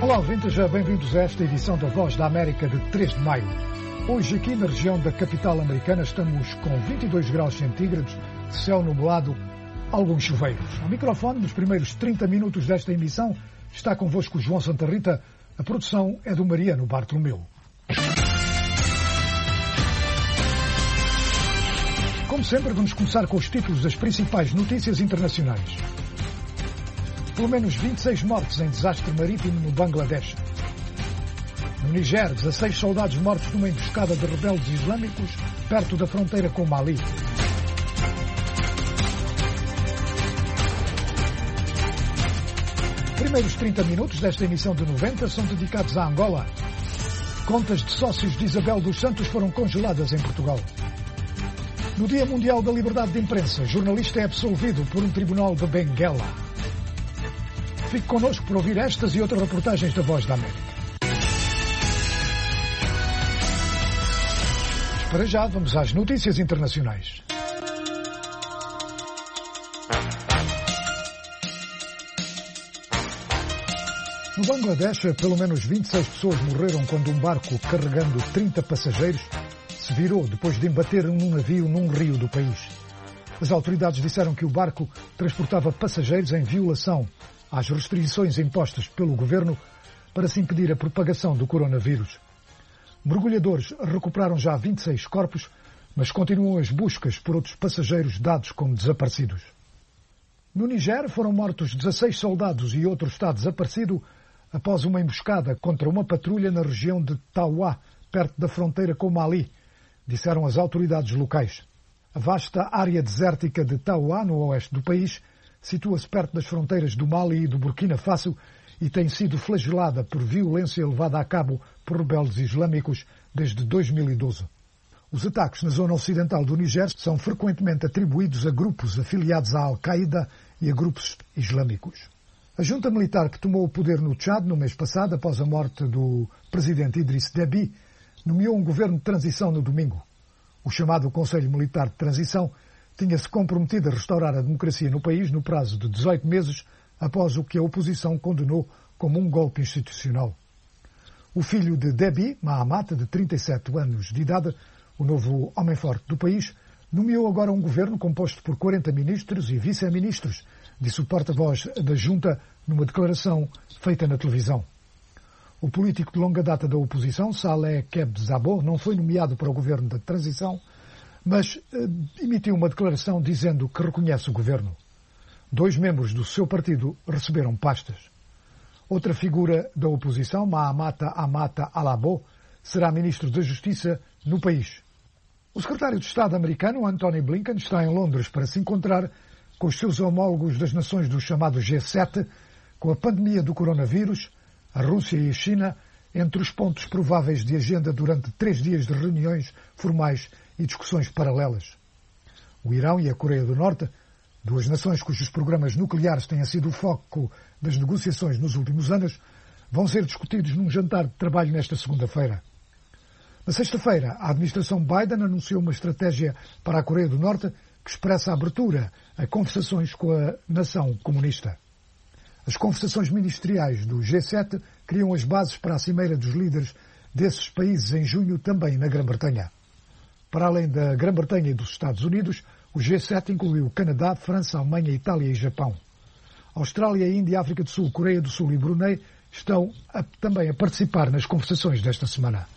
Olá, ouvintes, bem-vindos a esta edição da Voz da América de 3 de maio. Hoje aqui na região da capital americana estamos com 22 graus centígrados, céu nublado, alguns chuveiros. Ao microfone, nos primeiros 30 minutos desta emissão, está convosco João Santa Rita. A produção é do Mariano Bartolomeu. Como sempre, vamos começar com os títulos das principais notícias internacionais. Pelo menos 26 mortes em desastre marítimo no Bangladesh. No Niger, 16 soldados mortos numa emboscada de rebeldes islâmicos perto da fronteira com Mali. Primeiros 30 minutos desta emissão de 90 são dedicados a Angola. Contas de sócios de Isabel dos Santos foram congeladas em Portugal. No Dia Mundial da Liberdade de Imprensa, jornalista é absolvido por um tribunal de Benguela. Fique connosco para ouvir estas e outras reportagens da Voz da América. Para já, vamos às notícias internacionais. No Bangladesh, pelo menos 26 pessoas morreram quando um barco carregando 30 passageiros se virou depois de embater num navio num rio do país. As autoridades disseram que o barco transportava passageiros em violação às restrições impostas pelo governo para se impedir a propagação do coronavírus. Mergulhadores recuperaram já 26 corpos, mas continuam as buscas por outros passageiros dados como desaparecidos. No Niger foram mortos 16 soldados e outro está desaparecido após uma emboscada contra uma patrulha na região de Tawa, perto da fronteira com Mali, disseram as autoridades locais. A vasta área desértica de Tawa, no oeste do país, situa-se perto das fronteiras do Mali e do Burkina Faso e tem sido flagelada por violência levada a cabo por rebeldes islâmicos desde 2012. Os ataques na zona ocidental do Niger são frequentemente atribuídos a grupos afiliados à Al-Qaeda e a grupos islâmicos. A junta militar que tomou o poder no Tchad no mês passado, após a morte do presidente Idriss Déby, nomeou um governo de transição no domingo. O chamado Conselho Militar de Transição tinha-se comprometido a restaurar a democracia no país no prazo de 18 meses, após o que a oposição condenou como um golpe institucional. O filho de Déby, Mahamat, de 37 anos de idade, o novo homem forte do país, nomeou agora um governo composto por 40 ministros e vice-ministros, disse o porta-voz da junta numa declaração feita na televisão. O político de longa data da oposição, Saleh Kebzabo, não foi nomeado para o governo da transição, mas emitiu uma declaração dizendo que reconhece o governo. 2 membros do seu partido receberam pastas. Outra figura da oposição, Mahamata Amata Alabo, será ministro da Justiça no país. O secretário de Estado americano, Antony Blinken, está em Londres para se encontrar com os seus homólogos das nações do chamado G7, com a pandemia do coronavírus, a Rússia e a China, entre os pontos prováveis de agenda durante 3 dias de reuniões formais e discussões paralelas. O Irão e a Coreia do Norte, 2 nações cujos programas nucleares têm sido o foco das negociações nos últimos anos, vão ser discutidos num jantar de trabalho nesta segunda-feira. Na sexta-feira, a administração Biden anunciou uma estratégia para a Coreia do Norte que expressa a abertura a conversações com a nação comunista. As conversações ministeriais do G7 criam as bases para a cimeira dos líderes desses países em junho, também na Grã-Bretanha. Para além da Grã-Bretanha e dos Estados Unidos, o G7 incluiu Canadá, França, Alemanha, Itália e Japão. Austrália, Índia, África do Sul, Coreia do Sul e Brunei estão também a participar nas conversações desta semana.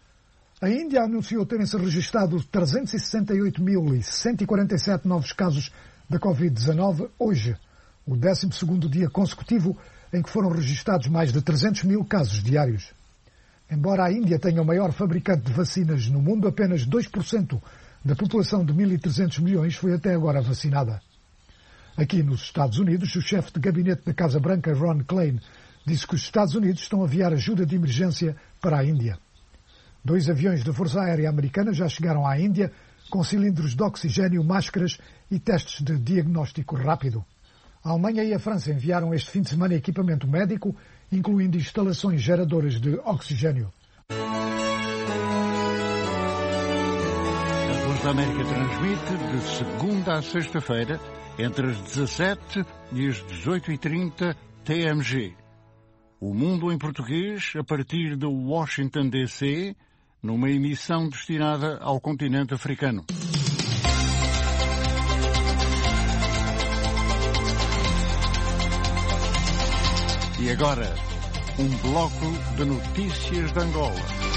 A Índia anunciou terem-se registrado 368.147 novos casos da Covid-19 hoje, o 12º dia consecutivo em que foram registrados mais de 300 mil casos diários. Embora a Índia tenha o maior fabricante de vacinas no mundo, apenas 2% da população de 1.300 milhões foi até agora vacinada. Aqui nos Estados Unidos, o chefe de gabinete da Casa Branca, Ron Klain, disse que os Estados Unidos estão a enviar ajuda de emergência para a Índia. 2 aviões da Força Aérea Americana já chegaram à Índia com cilindros de oxigênio, máscaras e testes de diagnóstico rápido. A Alemanha e a França enviaram este fim de semana equipamento médico, incluindo instalações geradoras de oxigênio. A Voz da América transmite de segunda a sexta-feira, entre as 17 e as 18h30 TMG. O Mundo em Português, a partir de Washington, D.C., numa emissão destinada ao continente africano. E agora, um bloco de notícias de Angola.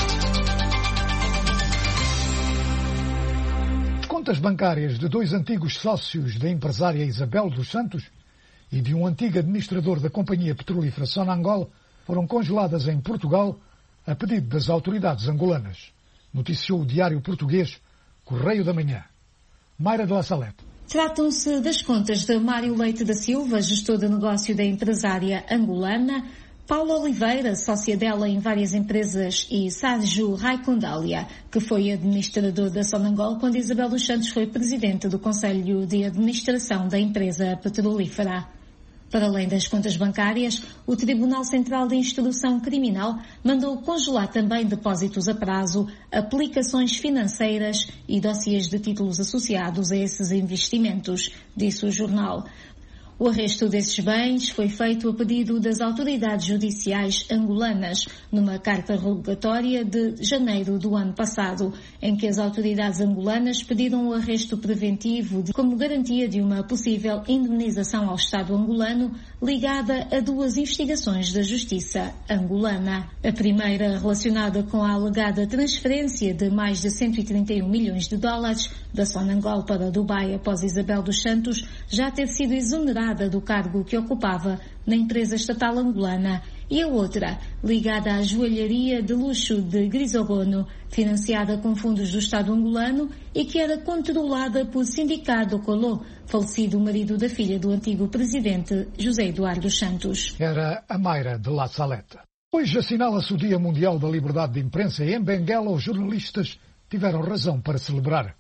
As contas bancárias de dois antigos sócios da empresária Isabel dos Santos e de um antigo administrador da Companhia Petrolífera Sonangol foram congeladas em Portugal a pedido das autoridades angolanas. Noticiou o Diário Português Correio da Manhã. Mayra de La Salete. Tratam-se das contas de Mário Leite da Silva, gestor de negócio da empresária angolana, Paulo Oliveira, sócia dela em várias empresas, e Sérgio Raicondália, que foi administrador da Sonangol quando Isabel dos Santos foi presidente do Conselho de Administração da empresa petrolífera. Para além das contas bancárias, o Tribunal Central de Instrução Criminal mandou congelar também depósitos a prazo, aplicações financeiras e dossiês de títulos associados a esses investimentos, disse o jornal. O arresto desses bens foi feito a pedido das autoridades judiciais angolanas, numa carta rogatória de janeiro do ano passado, em que as autoridades angolanas pediram o arresto preventivo como garantia de uma possível indemnização ao Estado angolano ligada a duas investigações da Justiça angolana. A primeira relacionada com a alegada transferência de mais de 131 milhões de dólares da Sonangol para Dubai após Isabel dos Santos já ter sido exonerada do cargo que ocupava na empresa estatal angolana, e a outra, ligada à joalharia de luxo de Grisogono, financiada com fundos do Estado angolano e que era controlada por Sindicato Coló, falecido marido da filha do antigo presidente José Eduardo dos Santos. Era a Mayra de La Salete. Hoje assinala-se o Dia Mundial da Liberdade de Imprensa e em Benguela os jornalistas tiveram razão para celebrar.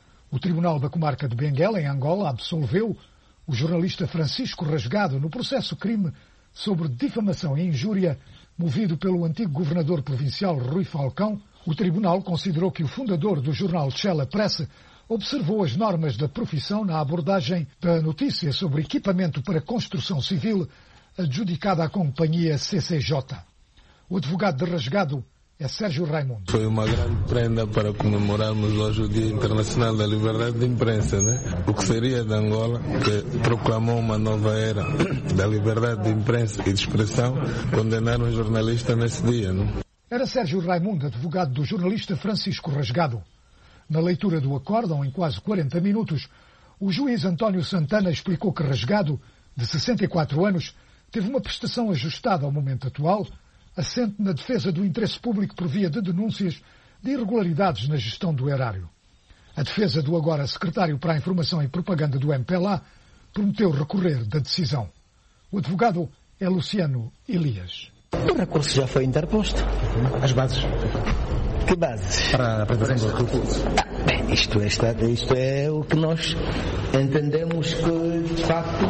O Tribunal da Comarca de Benguela, em Angola, absolveu o jornalista Francisco Rasgado no processo-crime sobre difamação e injúria movido pelo antigo governador provincial Rui Falcão. O tribunal considerou que o fundador do jornal Tchela Press observou as normas da profissão na abordagem da notícia sobre equipamento para construção civil adjudicada à companhia CCJ. O advogado de Rasgado é Sérgio Raimundo. Foi uma grande prenda para comemorarmos hoje o Dia Internacional da Liberdade de Imprensa, né? O que seria de Angola, que proclamou uma nova era da liberdade de imprensa e de expressão, condenaram os jornalistas nesse dia, não? Era Sérgio Raimundo, advogado do jornalista Francisco Rasgado. Na leitura do acórdão, em quase 40 minutos, o juiz António Santana explicou que Rasgado, de 64 anos, teve uma prestação ajustada ao momento atual, assente na defesa do interesse público por via de denúncias de irregularidades na gestão do erário. A defesa do agora secretário para a Informação e Propaganda do MPLA prometeu recorrer da decisão. O advogado é Luciano Elias. O recurso já foi interposto. As bases? Que bases? Para a apresentação do recurso. Bem, isto é o que nós entendemos que, de facto,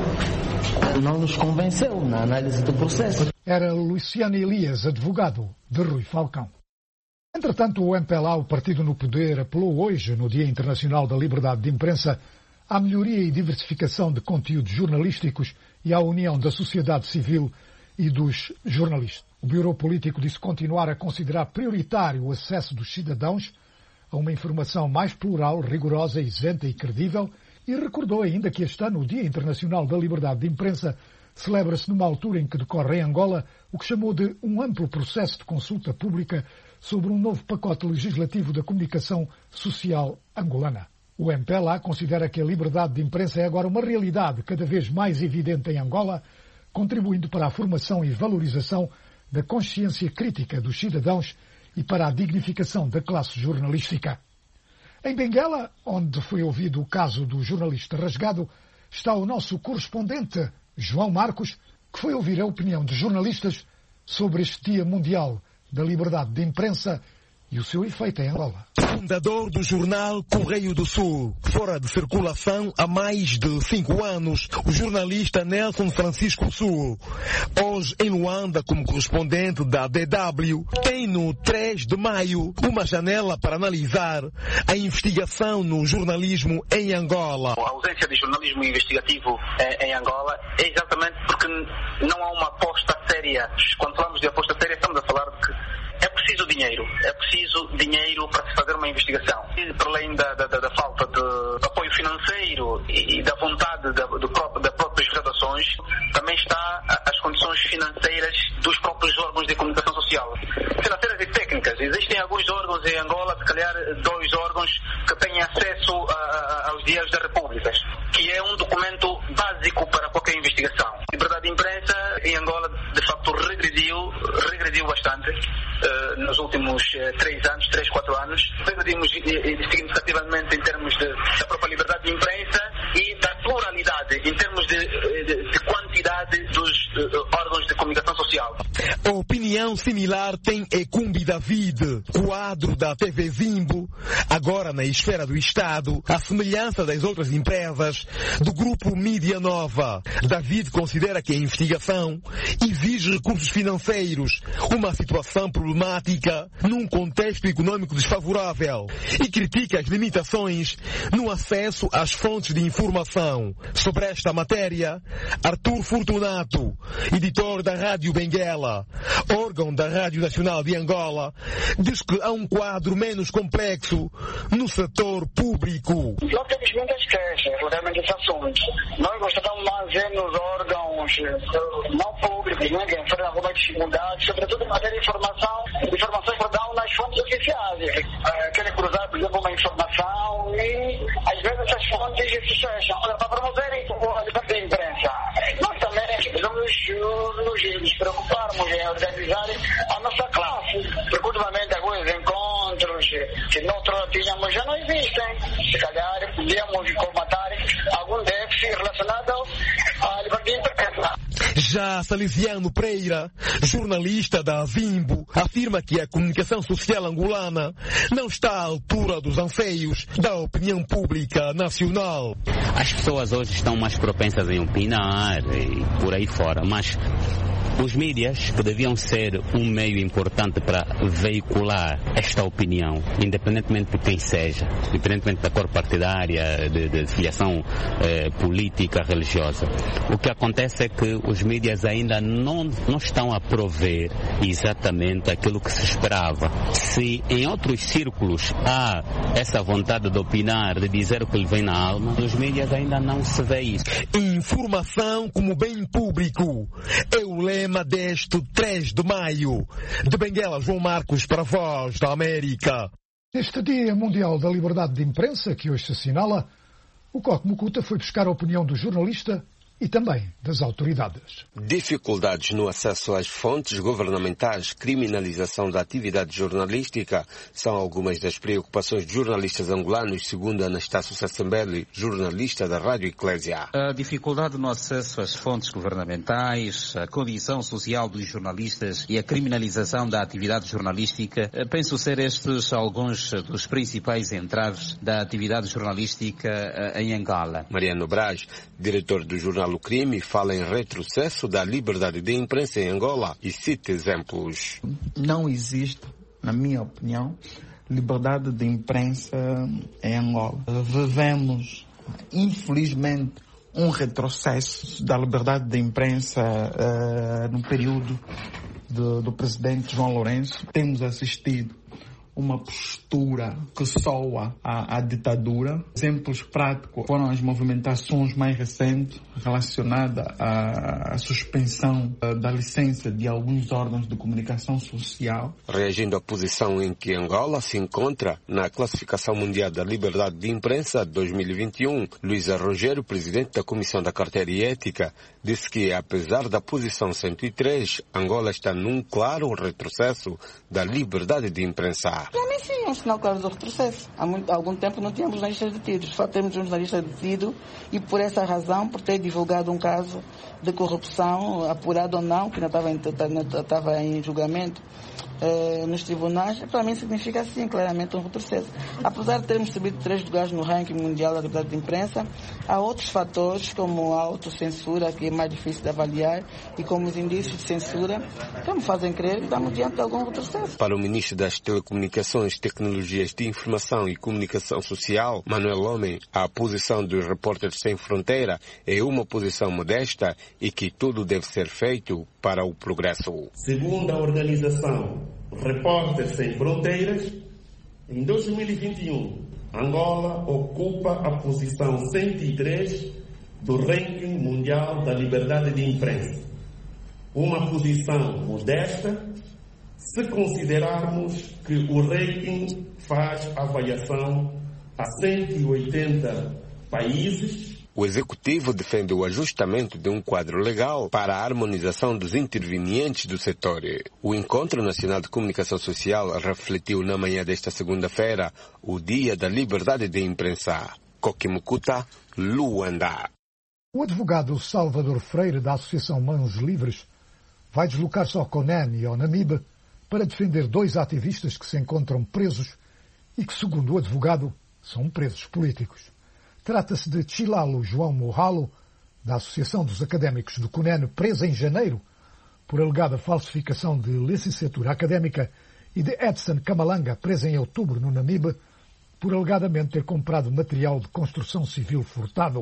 não nos convenceu na análise do processo. Era Luciano Elias, advogado de Rui Falcão. Entretanto, o MPLA, o partido no poder, apelou hoje, no Dia Internacional da Liberdade de Imprensa, à melhoria e diversificação de conteúdos jornalísticos e à união da sociedade civil e dos jornalistas. O Bureau Político disse continuar a considerar prioritário o acesso dos cidadãos a uma informação mais plural, rigorosa, isenta e credível, e recordou ainda que este ano, o Dia Internacional da Liberdade de Imprensa, celebra-se numa altura em que decorre em Angola o que chamou de um amplo processo de consulta pública sobre um novo pacote legislativo da comunicação social angolana. O MPLA considera que a liberdade de imprensa é agora uma realidade cada vez mais evidente em Angola, contribuindo para a formação e valorização da consciência crítica dos cidadãos e para a dignificação da classe jornalística. Em Benguela, onde foi ouvido o caso do jornalista Rasgado, está o nosso correspondente João Marcos, que foi ouvir a opinião de jornalistas sobre este Dia Mundial da Liberdade de Imprensa e o seu efeito em Angola. Fundador do jornal Correio do Sul, fora de circulação há mais de 5 anos, o jornalista Nelson Francisco Sul, hoje em Luanda como correspondente da DW, tem no 3 de maio uma janela para analisar a investigação no jornalismo em Angola. A ausência de jornalismo investigativo em Angola é exatamente porque não há uma aposta séria séria. Quando falamos de aposta séria, estamos a falar de que é preciso dinheiro para se fazer uma investigação. E, para além da falta de apoio financeiro e da vontade das próprias redações, também está as condições financeiras dos próprios órgãos de comunicação social. Financeiras e técnicas. Existem alguns órgãos em Angola, se calhar 2 órgãos, que têm acesso aos diários da República, que é um documento básico para qualquer investigação. A liberdade de imprensa em Angola, de facto, regrediu bastante nos últimos 4 anos. Regredimos significativamente em termos da própria liberdade de imprensa e da pluralidade, em termos de quantidade dos órgãos de comunicação social. A opinião similar tem Ecumbi David, quadro da TV Zimbo, agora na esfera do Estado, à semelhança das outras empresas do grupo Mídia Nova. David considera que a investigação exige recursos financeiros, uma situação problemática num contexto econômico desfavorável, e critica as limitações no acesso às fontes de informação. Sobre esta matéria, Arthur Fortunato, editor da Rádio Benguela, órgão da Rádio Nacional de Angola, diz que há um quadro menos complexo no setor público. Nós temos muitas queixas relativamente a esse assunto. Nós gostamos mais de nos órgãos não públicos, que enfrentam algumas dificuldades, sobretudo em matéria de informações que dão nas fontes oficiais. Querem cruzar, por exemplo, uma informação e às vezes essas fontes se fecham. Para promoverem a liberdade de imprensa, nós também nos preocuparmos em organizar a nossa classe, porque ultimamente alguns encontros que nós tínhamos já não existem. Se calhar podíamos colmatar algum déficit relacionado à liberdade de imprensa. Já Salesiano Pereira, jornalista da Zimbo, afirma que a comunicação social angolana não está à altura dos anseios da opinião pública nacional. As pessoas hoje estão mais propensas em opinar e por aí fora, mas os mídias, que deviam ser um meio importante para veicular esta opinião, independentemente de quem seja, independentemente da cor partidária, de filiação política, religiosa. O que acontece é que os mídias ainda não estão a prover exatamente aquilo que se esperava. Se em outros círculos há essa vontade de opinar, de dizer o que lhe vem na alma, nos mídias ainda não se vê isso. Informação como bem público é o lema deste 3 de maio. De Benguela, João Marcos, para a Voz da América. Neste Dia Mundial da Liberdade de Imprensa, que hoje se assinala, o Coque Mucuta foi buscar a opinião do jornalista e também das autoridades. Dificuldades no acesso às fontes governamentais, criminalização da atividade jornalística são algumas das preocupações de jornalistas angolanos, segundo Anastácio Sassembeli, jornalista da Rádio Eclésia. A dificuldade no acesso às fontes governamentais, a condição social dos jornalistas e a criminalização da atividade jornalística, penso ser estes alguns dos principais entraves da atividade jornalística em Angola. Mariano Braz, diretor do jornal O Crime, fala em retrocesso da liberdade de imprensa em Angola e cita exemplos. Não existe, na minha opinião, liberdade de imprensa em Angola. Vivemos, infelizmente, um retrocesso da liberdade de imprensa no período do presidente João Lourenço. Temos assistido uma postura que soa à ditadura. Exemplos práticos foram as movimentações mais recentes relacionadas à suspensão da licença de alguns órgãos de comunicação social. Reagindo à posição em que Angola se encontra na Classificação Mundial da Liberdade de Imprensa 2021, Luísa Rogério, presidente da Comissão da Carteira e Ética, disse que, apesar da posição 103, Angola está num claro retrocesso da liberdade de imprensa. Para mim, sim, é um sinal claro do retrocesso. Há algum tempo não tínhamos jornalistas detidos. Só temos um jornalista detido e, por essa razão, por ter divulgado um caso de corrupção, apurado ou não, que ainda estava em julgamento nos tribunais, para mim significa, sim, claramente um retrocesso. Apesar de termos subido 3 lugares no ranking mundial da liberdade de imprensa, há outros fatores, como a autocensura, que é mais difícil de avaliar, e como os indícios de censura, que me fazem crer que estamos diante de algum retrocesso. Para o ministro das Telecomunicações, Comunicações, Tecnologias de Informação e Comunicação Social, Manuel Homem, a posição dos Repórteres Sem Fronteira é uma posição modesta e que tudo deve ser feito para o progresso. Segundo a organização Repórteres Sem Fronteiras, em 2021, Angola ocupa a posição 103 do ranking mundial da liberdade de imprensa. Uma posição modesta se considerarmos que o ranking faz avaliação a 180 países. O Executivo defende o ajustamento de um quadro legal para a harmonização dos intervenientes do setor. O Encontro Nacional de Comunicação Social refletiu na manhã desta segunda-feira o Dia da Liberdade de Imprensa. Coquimucuta, Luanda. O advogado Salvador Freire, da Associação Mãos Livres, vai deslocar-se ao CONEN e ao Namibe para defender 2 ativistas que se encontram presos e que, segundo o advogado, são presos políticos. Trata-se de Chilalo João Mohalo, da Associação dos Académicos do CONEN, presa em janeiro por alegada falsificação de licenciatura académica, e de Edson Camalanga, presa em outubro no Namibe, por alegadamente ter comprado material de construção civil furtado.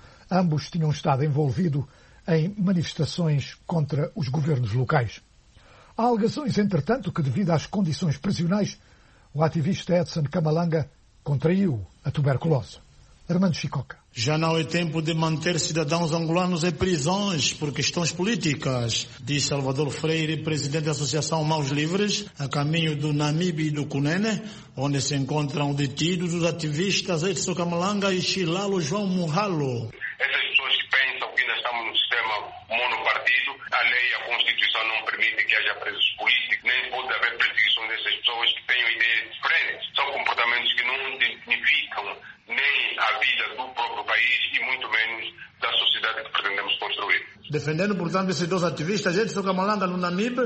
Ambos tinham estado envolvidos em manifestações contra os governos locais. Há alegações, entretanto, que devido às condições prisionais, o ativista Edson Camalanga contraiu a tuberculose. Armando Chicoca. Já não é tempo de manter cidadãos angolanos em prisões por questões políticas, diz Salvador Freire, presidente da Associação Mãos Livres, a caminho do Namibe e do CONEN, onde se encontram detidos os ativistas Edson Camalanga e Chilalo João Mohalo. Essas pessoas que pensam que ainda estamos num sistema monopartido, a lei e a Constituição não permitem que haja presos políticos, nem pode haver perseguição dessas pessoas que tenham ideias diferentes. São comportamentos que não dignificam nem a vida do próprio país e muito menos da sociedade que pretendemos construir. Defendendo, portanto, esses 2 ativistas, Edson Camalanga no Namibe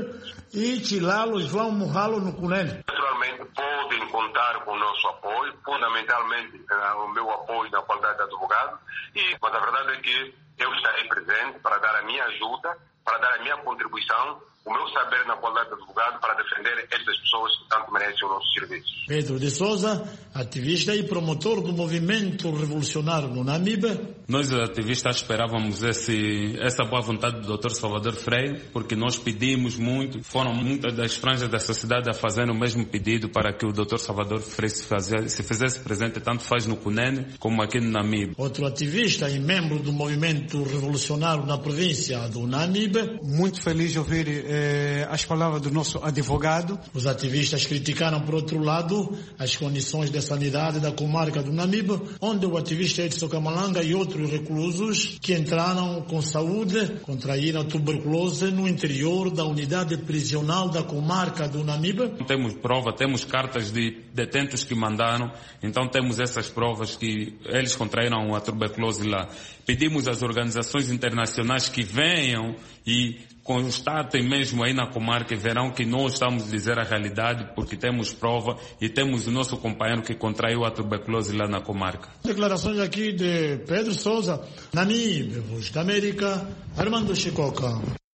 e Chilalo João Mohalo no CONEN. Naturalmente, podem contar com o nosso apoio, fundamentalmente o meu apoio na qualidade de advogado, mas a verdade é que eu estarei presente para dar a minha ajuda, para dar a minha contribuição, o meu saber na qualidade de advogado para defender estas pessoas que tanto merecem os nossos serviços. Pedro de Souza, ativista e promotor do movimento revolucionário no Namibe. Nós, ativistas, esperávamos essa boa vontade do Dr. Salvador Freire, porque nós pedimos muito, foram muitas das franjas da sociedade a fazer o mesmo pedido para que o Dr. Salvador Freire se fizesse presente, tanto faz no CONEN como aqui no Namibe. Outro ativista e membro do movimento revolucionário na província do Namibe. Muito feliz de ouvir as palavras do nosso advogado. Os ativistas criticaram, por outro lado, as condições de sanidade da comarca do Namibe, onde o ativista Edson Camalanga e outros reclusos que entraram com saúde contraíram tuberculose no interior da unidade prisional da comarca do Namibe. Temos prova, temos cartas de detentos que mandaram, então temos essas provas que eles contraíram a tuberculose lá. Pedimos às organizações internacionais que venham e constatem mesmo aí na comarca e verão que nós estamos a dizer a realidade porque temos prova e temos o nosso companheiro que contraiu a tuberculose lá na comarca. Declarações aqui de Pedro Souza, Namibe, Voz da América, Armando Chicoca.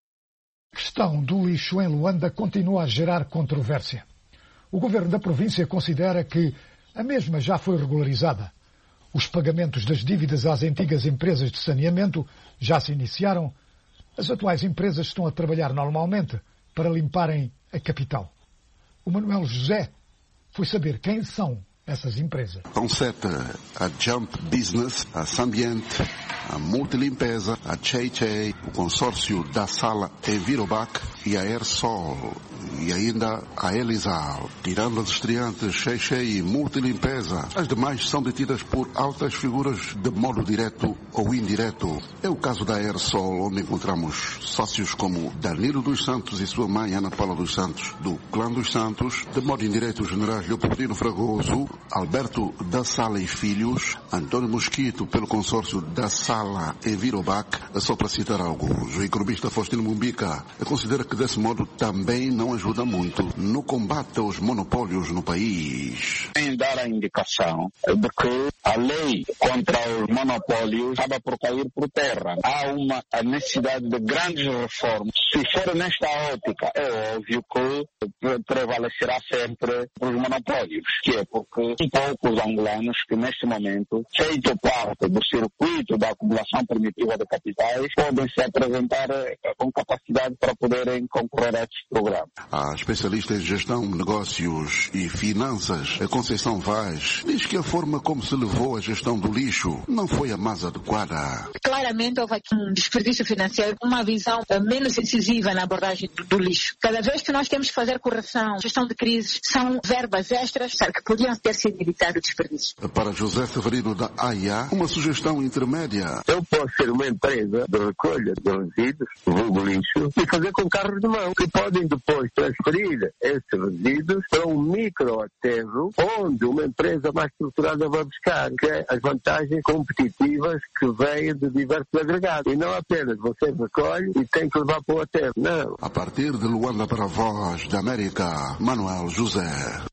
A questão do lixo em Luanda continua a gerar controvérsia. O governo da província considera que a mesma já foi regularizada. Os pagamentos das dívidas às antigas empresas de saneamento já se iniciaram. As atuais empresas estão a trabalhar normalmente para limparem a capital. O Manuel José foi saber quem são essas empresas. São 7, a Jump Business, a Sambiente, a Multilimpeza, a Chei, o consórcio da Sala Envirobac e a Aersol, e ainda a Elisal. Tirando as estreantes Chei e Multilimpeza, as demais são detidas por altas figuras de modo direto ou indireto. É o caso da Aersol, onde encontramos sócios como Danilo dos Santos e sua mãe Ana Paula dos Santos, do Clã dos Santos, de modo indireto os generais Leopoldino Fragoso, Alberto da Sala e Filhos, Antônio Mosquito pelo consórcio da Sala Envirobac, só para citar alguns. O economista Faustino Mumbica considera que desse modo também não ajudou ajuda muito no combate aos monopólios no país. Em dar a indicação de que a lei contra os monopólios acaba por cair por terra. Há uma necessidade de grandes reformas. Se for nesta ótica, é óbvio que prevalecerá sempre os monopólios, que é porque poucos angolanos que neste momento, feito parte do circuito da acumulação primitiva de capitais, podem se apresentar com capacidade para poderem concorrer a estes programas. A especialista em gestão, negócios e finanças, a Conceição Vaz, diz que a forma como se levou a gestão do lixo não foi a mais adequada. Claramente houve aqui um desperdício financeiro, uma visão menos incisiva na abordagem do lixo. Cada vez que nós temos que fazer correção, gestão de crises, são verbas extras que podiam ter sido evitado o desperdício. Para José Severino da AIA, uma sugestão intermédia. Eu posso ser uma empresa de recolha de resíduos, vulgo lixo, e fazer com carros de mão, que podem depois transferir esses resíduos para um microaterro, onde uma empresa mais estruturada vai buscar, que é as vantagens competitivas que vêm de diversos agregados. E não apenas você recolhe e tem que levar para o aterro, não. A partir de Luanda para a Voz da América, Manuel José.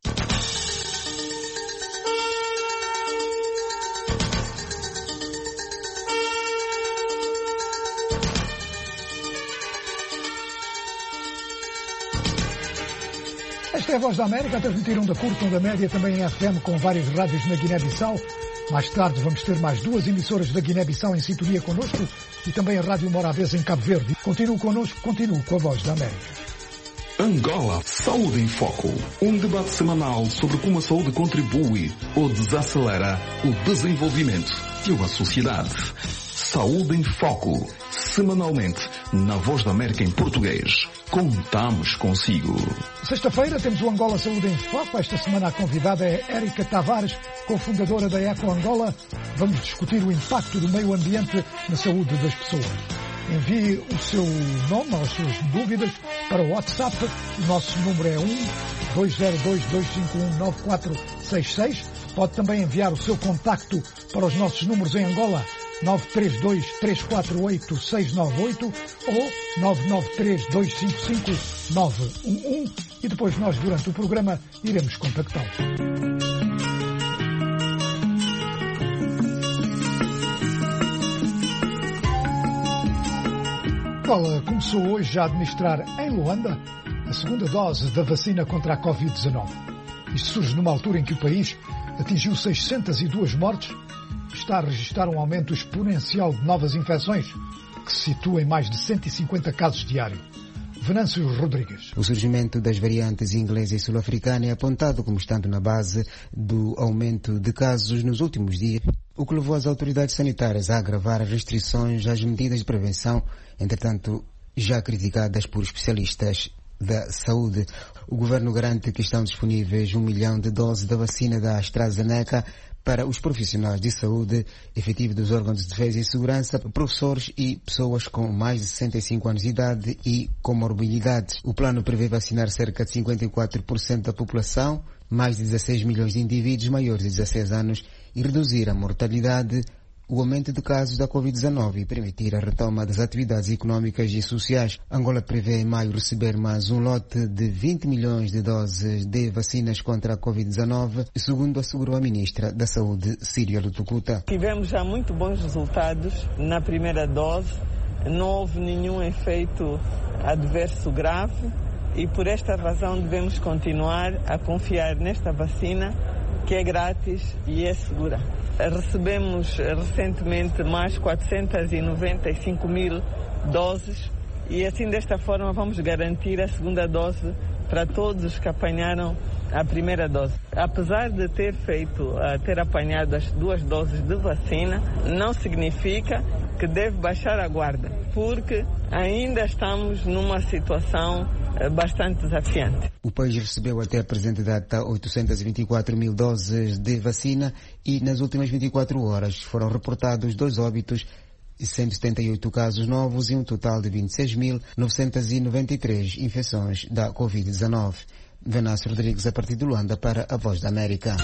Esta é a Voz da América, a transmitir onda curta, onda média, também em FM com várias rádios na Guiné-Bissau. Mais tarde vamos ter mais 2 emissoras da Guiné-Bissau em sintonia connosco e também a Rádio Morabeza em Cabo Verde. Continue connosco, continue com a Voz da América. Angola, Saúde em Foco. Um debate semanal sobre como a saúde contribui ou desacelera o desenvolvimento de uma sociedade. Saúde em Foco. Semanalmente, na Voz da América em português. Contamos consigo. Sexta-feira temos o Angola Saúde em Foco. Esta semana a convidada é Érica Tavares, cofundadora da Eco Angola. Vamos discutir o impacto do meio ambiente na saúde das pessoas. Envie o seu nome ou as suas dúvidas para o WhatsApp. O nosso número é 1-202-251-9466. Pode também enviar o seu contacto para os nossos números em Angola, 932-348-698 ou 993-255-911 e depois nós, durante o programa, iremos contactá-lo. Angola começou hoje a administrar em Luanda a segunda dose da vacina contra a Covid-19. Isto surge numa altura em que o país atingiu 602 mortes e está a registrar um aumento exponencial de novas infecções, que se situa em mais de 150 casos diários. Venâncio Rodrigues. O surgimento das variantes inglesa e sul-africana é apontado como estando na base do aumento de casos nos últimos dias, o que levou as autoridades sanitárias a agravar as restrições às medidas de prevenção, entretanto já criticadas por especialistas da saúde. O governo garante que estão disponíveis 1 milhão de doses da vacina da AstraZeneca para os profissionais de saúde, efetivos dos órgãos de defesa e segurança, professores e pessoas com mais de 65 anos de idade e comorbilidades. O plano prevê vacinar cerca de 54% da população, mais de 16 milhões de indivíduos maiores de 16 anos e reduzir a mortalidade, o aumento de casos da Covid-19 e permitir a retoma das atividades económicas e sociais. Angola prevê em maio receber mais um lote de 20 milhões de doses de vacinas contra a Covid-19, segundo assegurou a Ministra da Saúde, Síria Lutucuta. Tivemos já muito bons resultados na primeira dose, não houve nenhum efeito adverso grave e por esta razão devemos continuar a confiar nesta vacina, que é grátis e é segura. Recebemos recentemente mais 495 mil doses e assim desta forma vamos garantir a segunda dose para todos os que apanharam a primeira dose. Apesar de ter apanhado as 2 doses de vacina, não significa que deve baixar a guarda, porque ainda estamos numa situação bastante desafiante. O país recebeu até a presente data 824 mil doses de vacina e nas últimas 24 horas foram reportados 2 óbitos, 178 casos novos e um total de 26.993 infecções da Covid-19. Venâncio Rodrigues, a partir de Luanda, para a Voz da América.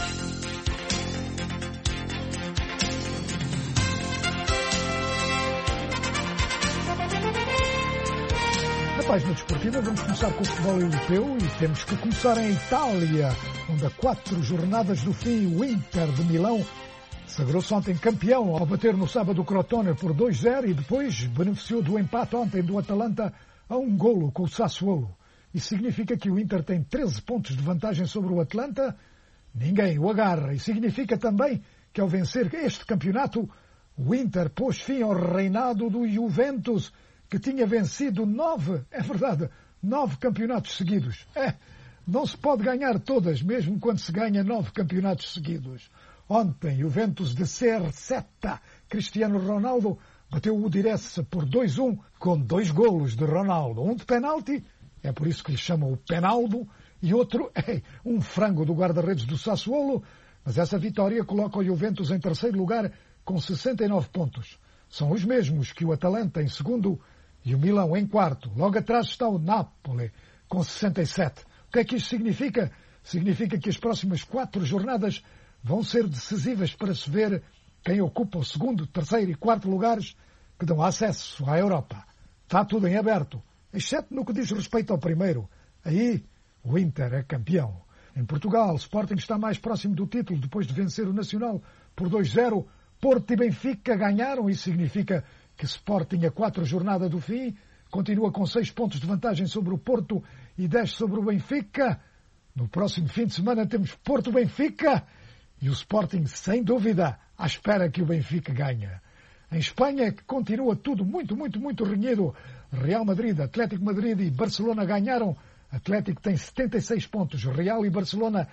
Na página desportiva, vamos começar com o futebol europeu e temos que começar em Itália, onde a 4 jornadas do fim o Inter de Milão sagrou-se ontem campeão ao bater no sábado o Crotone por 2-0 e depois beneficiou do empate ontem do Atalanta a 1 golo com o Sassuolo. Isso significa que o Inter tem 13 pontos de vantagem sobre o Atlanta, ninguém o agarra. E significa também que ao vencer este campeonato, o Inter pôs fim ao reinado do Juventus, que tinha vencido 9 campeonatos seguidos. Não se pode ganhar todas, mesmo quando se ganha 9 campeonatos seguidos. Ontem, Juventus de CR7, Cristiano Ronaldo, bateu o Udinese por 2-1, com 2 golos de Ronaldo. Um de penalti, é por isso que lhe chamam o Penaldo, e outro é um frango do guarda-redes do Sassuolo, mas essa vitória coloca o Juventus em terceiro lugar com 69 pontos. São os mesmos que o Atalanta em segundo e o Milão em quarto. Logo atrás está o Napoli com 67. O que é que isto significa? Significa que as próximas 4 jornadas vão ser decisivas para se ver quem ocupa o segundo, terceiro e quarto lugares que dão acesso à Europa. Está tudo em aberto, exceto no que diz respeito ao primeiro. Aí o Inter é campeão. Em Portugal, o Sporting está mais próximo do título depois de vencer o Nacional por 2-0. Porto e Benfica ganharam. Isso significa que Sporting, a 4 jornadas do fim, continua com 6 pontos de vantagem sobre o Porto e 10 sobre o Benfica. No próximo fim de semana temos Porto-Benfica e o Sporting, sem dúvida, à espera que o Benfica ganhe. Em Espanha, que continua tudo muito renhido. Real Madrid, Atlético Madrid e Barcelona ganharam. Atlético tem 76 pontos, Real e Barcelona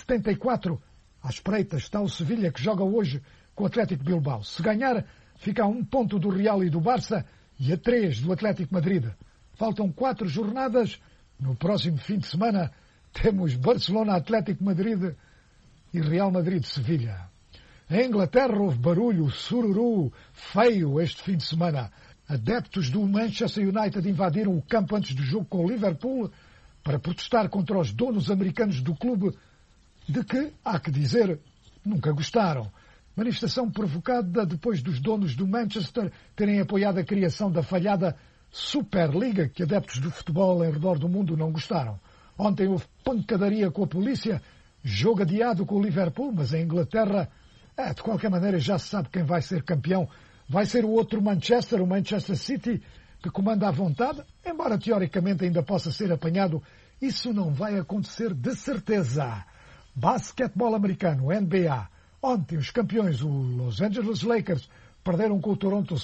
74. À espreita está o Sevilha, que joga hoje com o Atlético Bilbao. Se ganhar, fica a 1 ponto do Real e do Barça e a 3 do Atlético Madrid. Faltam 4 jornadas. No próximo fim de semana temos Barcelona, Atlético Madrid e Real Madrid-Sevilha. Em Inglaterra houve barulho, sururu, feio este fim de semana. Adeptos do Manchester United invadiram o campo antes do jogo com o Liverpool para protestar contra os donos americanos do clube, de que, há que dizer, nunca gostaram. Manifestação provocada depois dos donos do Manchester terem apoiado a criação da falhada Superliga, que adeptos do futebol em redor do mundo não gostaram. Ontem houve pancadaria com a polícia, jogo adiado com o Liverpool, mas em Inglaterra, de qualquer maneira, já se sabe quem vai ser campeão. Vai ser o outro Manchester, o Manchester City, que comanda à vontade, embora teoricamente ainda possa ser apanhado. Isso não vai acontecer de certeza. Basquetebol americano, NBA. Ontem os campeões, o Los Angeles Lakers, perderam com o Toronto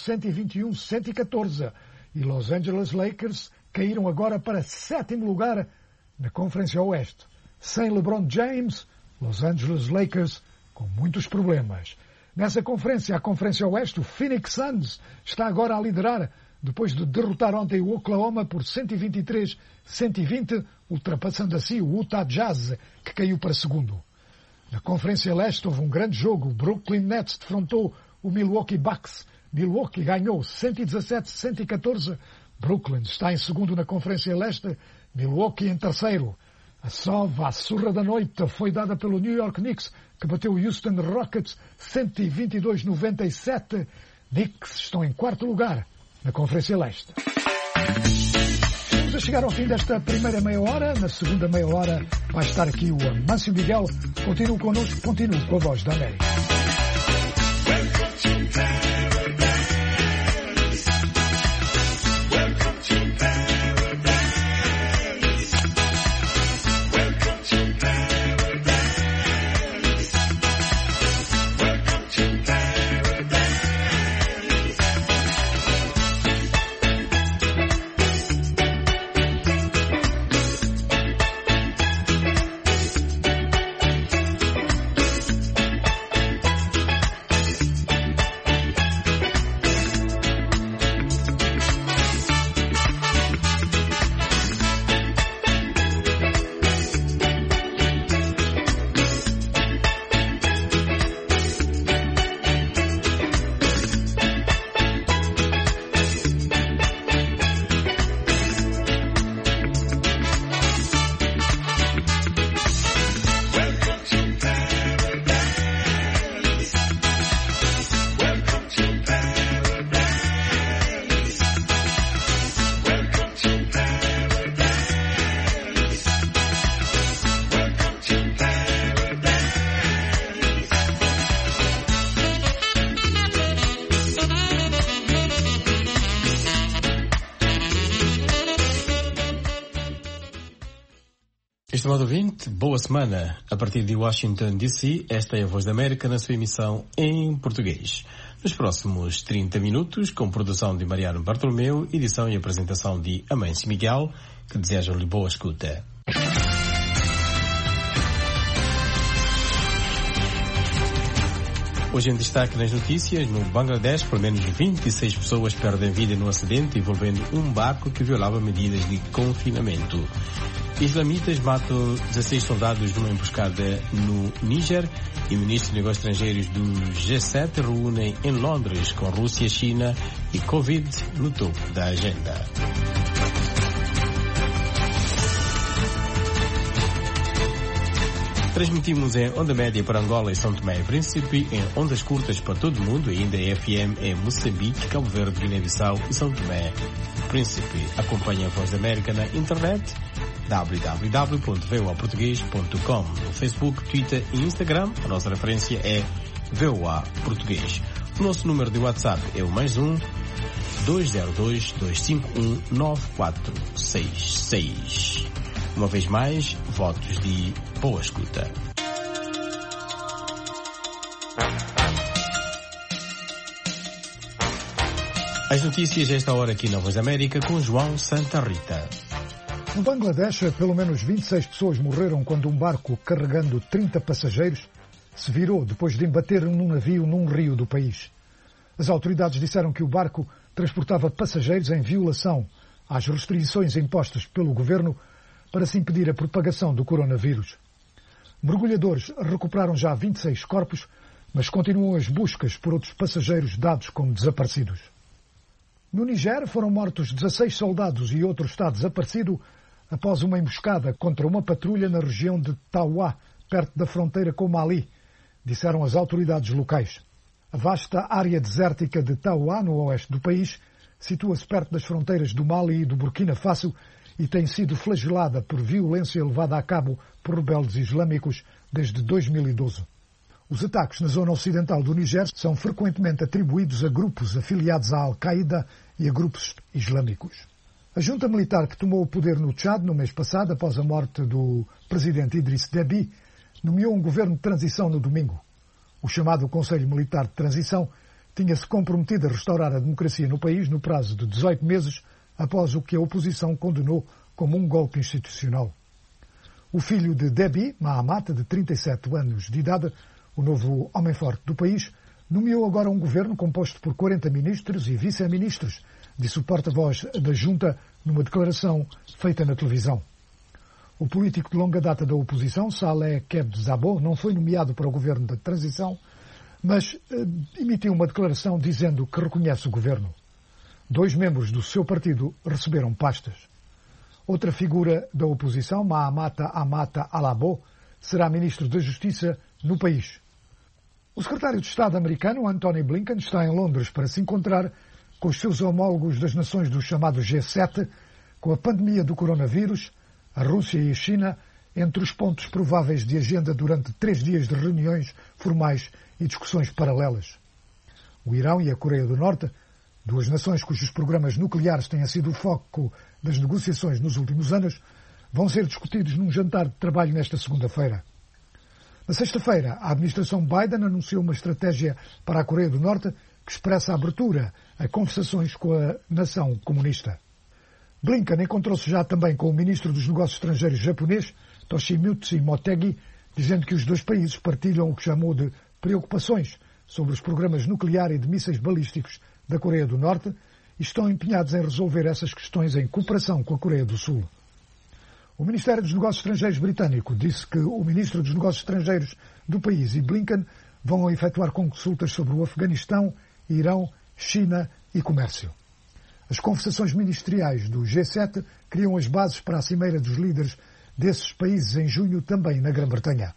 121-114. E Los Angeles Lakers caíram agora para 7º lugar na Conferência Oeste. Sem LeBron James, Los Angeles Lakers com muitos problemas. Nessa conferência, a Conferência Oeste, o Phoenix Suns está agora a liderar, depois de derrotar ontem o Oklahoma por 123-120, ultrapassando assim o Utah Jazz, que caiu para segundo. Na Conferência Leste houve um grande jogo. O Brooklyn Nets defrontou o Milwaukee Bucks. Milwaukee ganhou 117-114. Brooklyn está em segundo na Conferência Leste, Milwaukee em terceiro. A sova, a surra da noite, foi dada pelo New York Knicks, que bateu o Houston Rockets 122-97. Knicks estão em quarto lugar na Conferência Leste. Estamos a chegar ao fim desta primeira meia hora. Na segunda meia hora vai estar aqui o Amâncio Miguel. Continue connosco, continue com a Voz da América. Estimado ouvinte, boa semana. A partir de Washington, D.C., esta é a Voz da América na sua emissão em português. Nos próximos 30 minutos, com produção de Mariano Bartolomeu, edição e apresentação de Amâncio Miguel, que desejam-lhe boa escuta. Hoje em destaque nas notícias, no Bangladesh, pelo menos 26 pessoas perdem vida no acidente envolvendo um barco que violava medidas de confinamento. Islamitas matam 16 soldados numa emboscada no Níger e ministros de Negócios Estrangeiros do G7 reúnem em Londres com Rússia, China e Covid no topo da agenda. Transmitimos em onda média para Angola e São Tomé e Príncipe, em ondas curtas para todo o mundo, ainda em FM em Moçambique, Cabo Verde, Guiné-Bissau e São Tomé e Príncipe. Acompanhe a Voz da América na internet www.voaportugues.com. No Facebook, Twitter e Instagram, a nossa referência é VOA Português. O nosso número de WhatsApp é o +1 202 251 9466. Uma vez mais, votos de boa escuta. As notícias a esta hora aqui na Voz da América com João Santa Rita. No Bangladesh, pelo menos 26 pessoas morreram quando um barco carregando 30 passageiros se virou depois de embater num navio num rio do país. As autoridades disseram que o barco transportava passageiros em violação às restrições impostas pelo governo para se impedir a propagação do coronavírus. Mergulhadores recuperaram já 26 corpos, mas continuam as buscas por outros passageiros dados como desaparecidos. No Niger foram mortos 16 soldados e outro está desaparecido após uma emboscada contra uma patrulha na região de Tawa, perto da fronteira com Mali, disseram as autoridades locais. A vasta área desértica de Tawa, no oeste do país, situa-se perto das fronteiras do Mali e do Burkina Faso e tem sido flagelada por violência levada a cabo por rebeldes islâmicos desde 2012. Os ataques na zona ocidental do Níger são frequentemente atribuídos a grupos afiliados à Al-Qaeda e a grupos islâmicos. A junta militar que tomou o poder no Tchad no mês passado, após a morte do presidente Idriss Déby, nomeou um governo de transição no domingo. O chamado Conselho Militar de Transição tinha-se comprometido a restaurar a democracia no país no prazo de 18 meses, após o que a oposição condenou como um golpe institucional. O filho de Déby, Mahamat, de 37 anos de idade, o novo homem forte do país, nomeou agora um governo composto por 40 ministros e vice-ministros, disse o porta-voz da junta numa declaração feita na televisão. O político de longa data da oposição, Saleh Kebzabo, não foi nomeado para o governo da transição, mas emitiu uma declaração dizendo que reconhece o governo. 2 membros do seu partido receberam pastas. Outra figura da oposição, Mahamata Amata Alabo, será ministro da Justiça no país. O secretário de Estado americano, Antony Blinken, está em Londres para se encontrar com os seus homólogos das nações do chamado G7, com a pandemia do coronavírus, a Rússia e a China, entre os pontos prováveis de agenda durante 3 dias de reuniões formais e discussões paralelas. O Irão e a Coreia do Norte, 2 nações cujos programas nucleares têm sido o foco das negociações nos últimos anos, vão ser discutidos num jantar de trabalho nesta segunda-feira. Na sexta-feira, a administração Biden anunciou uma estratégia para a Coreia do Norte que expressa a abertura a conversações com a nação comunista. Blinken encontrou-se já também com o ministro dos Negócios Estrangeiros japonês, Toshimitsu Motegi, dizendo que os 2 países partilham o que chamou de preocupações sobre os programas nuclear e de mísseis balísticos da Coreia do Norte e estão empenhados em resolver essas questões em cooperação com a Coreia do Sul. O Ministério dos Negócios Estrangeiros britânico disse que o ministro dos Negócios Estrangeiros do país e Blinken vão efetuar consultas sobre o Afeganistão, Irão, China e comércio. As conversações ministeriais do G7 criam as bases para a cimeira dos líderes desses países em junho, também na Grã-Bretanha.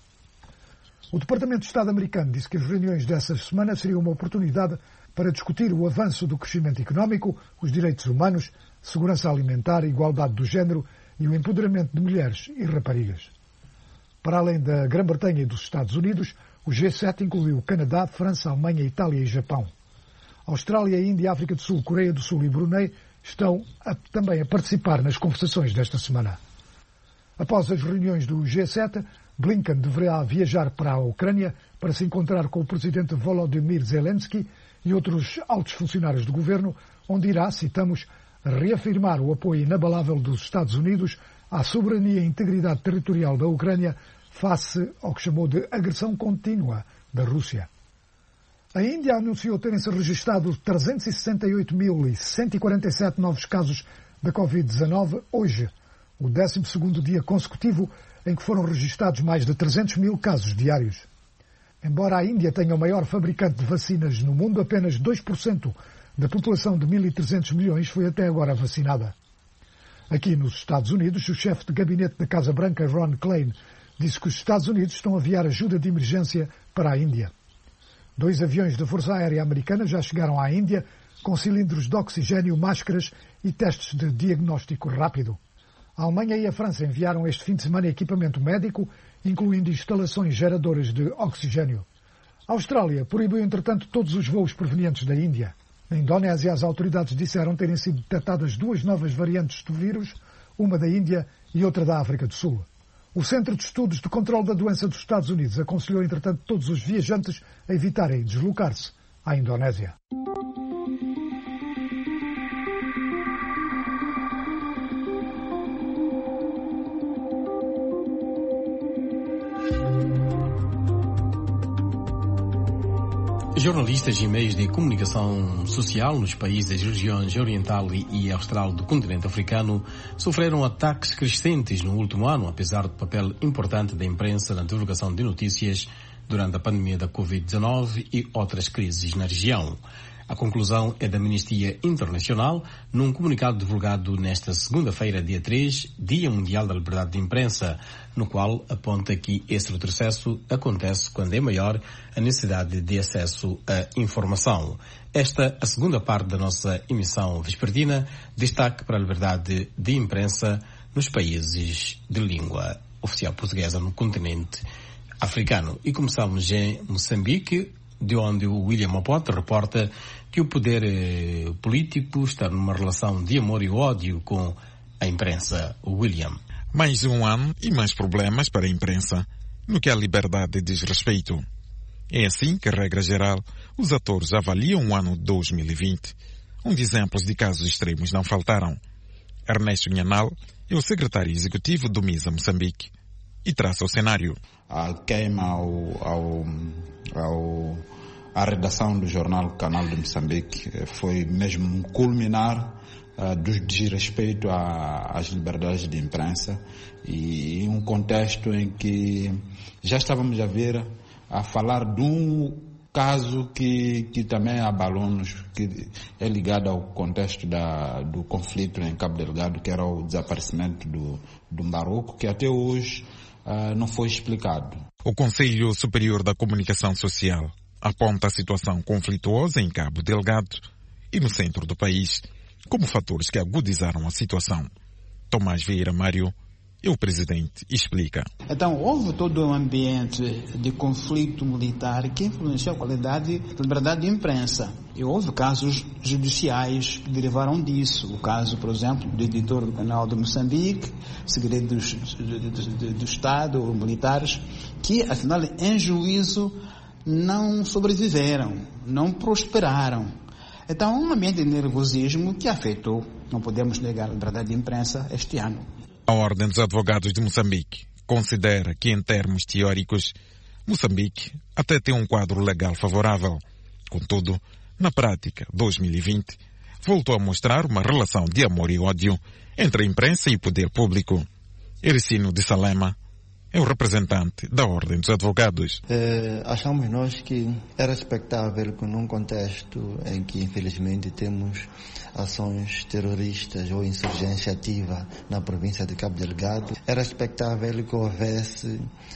O Departamento de Estado americano disse que as reuniões dessa semana seriam uma oportunidade para discutir o avanço do crescimento económico, os direitos humanos, segurança alimentar, igualdade do género e o empoderamento de mulheres e raparigas. Para além da Grã-Bretanha e dos Estados Unidos, o G7 incluiu o Canadá, França, Alemanha, Itália e Japão. A Austrália, a Índia, a África do Sul, Coreia do Sul e Brunei estão também a participar nas conversações desta semana. Após as reuniões do G7, Blinken deverá viajar para a Ucrânia para se encontrar com o presidente Volodymyr Zelensky e outros altos funcionários do governo, onde irá, citamos, reafirmar o apoio inabalável dos Estados Unidos à soberania e integridade territorial da Ucrânia face ao que chamou de agressão contínua da Rússia. A Índia anunciou terem-se registrado 368.147 novos casos da Covid-19 hoje, o 12º dia consecutivo em que foram registrados mais de 300 mil casos diários. Embora a Índia tenha o maior fabricante de vacinas no mundo, apenas 2% da população de 1.300 milhões foi até agora vacinada. Aqui nos Estados Unidos, o chefe de gabinete da Casa Branca, Ron Klain, disse que os Estados Unidos estão a enviar ajuda de emergência para a Índia. 2 aviões da Força Aérea Americana já chegaram à Índia com cilindros de oxigênio, máscaras e testes de diagnóstico rápido. A Alemanha e a França enviaram este fim de semana equipamento médico, incluindo instalações geradoras de oxigênio. A Austrália proibiu, entretanto, todos os voos provenientes da Índia. Na Indonésia, as autoridades disseram terem sido detectadas 2 novas variantes do vírus, uma da Índia e outra da África do Sul. O Centro de Estudos de Controlo da Doença dos Estados Unidos aconselhou, entretanto, todos os viajantes a evitarem deslocar-se à Indonésia. Jornalistas e meios de comunicação social nos países das regiões oriental e austral do continente africano sofreram ataques crescentes no último ano, apesar do papel importante da imprensa na divulgação de notícias durante a pandemia da Covid-19 e outras crises na região. A conclusão é da Amnistia Internacional, num comunicado divulgado nesta segunda-feira, dia 3, Dia Mundial da Liberdade de Imprensa, no qual aponta que esse retrocesso acontece quando é maior a necessidade de acesso à informação. Esta, a segunda parte da nossa emissão vespertina, destaque para a liberdade de imprensa nos países de língua oficial portuguesa no continente africano. E começamos em Moçambique, de onde o William Opote reporta que o poder político está numa relação de amor e ódio com a imprensa. William. Mais um ano e mais problemas para a imprensa, no que a liberdade diz respeito. É assim que, regra geral, os atores avaliam o ano 2020, onde exemplos de casos extremos não faltaram. Ernesto Nhanal é o secretário executivo do MISA Moçambique e traça o cenário. A queima à redação do jornal Canal de Moçambique foi mesmo um culminar do desrespeito às liberdades de imprensa e um contexto em que já estávamos a falar de um caso que também abalou-nos, que é ligado ao contexto do conflito em Cabo Delgado, que era o desaparecimento do Mbaruco, que até hoje não foi explicado. O Conselho Superior da Comunicação Social aponta a situação conflituosa em Cabo Delgado e no centro do país como fatores que agudizaram a situação. Tomás Vieira Mário é o presidente e explica. Então, houve todo um ambiente de conflito militar que influenciou a qualidade da liberdade de imprensa. E houve casos judiciais que derivaram disso. O caso, por exemplo, do editor do Canal de Moçambique, segredos do Estado, militares, que, afinal, em juízo, não sobreviveram, não prosperaram. Então, um ambiente de nervosismo que afetou, não podemos negar, a liberdade de imprensa este ano. A Ordem dos Advogados de Moçambique considera que, em termos teóricos, Moçambique até tem um quadro legal favorável. Contudo, na prática, 2020 voltou a mostrar uma relação de amor e ódio entre a imprensa e o poder público. Ericino de Salema é o representante da Ordem dos Advogados. Achamos nós que era expectável que num contexto em que infelizmente temos ações terroristas ou insurgência ativa na província de Cabo Delgado, era expectável que houvesse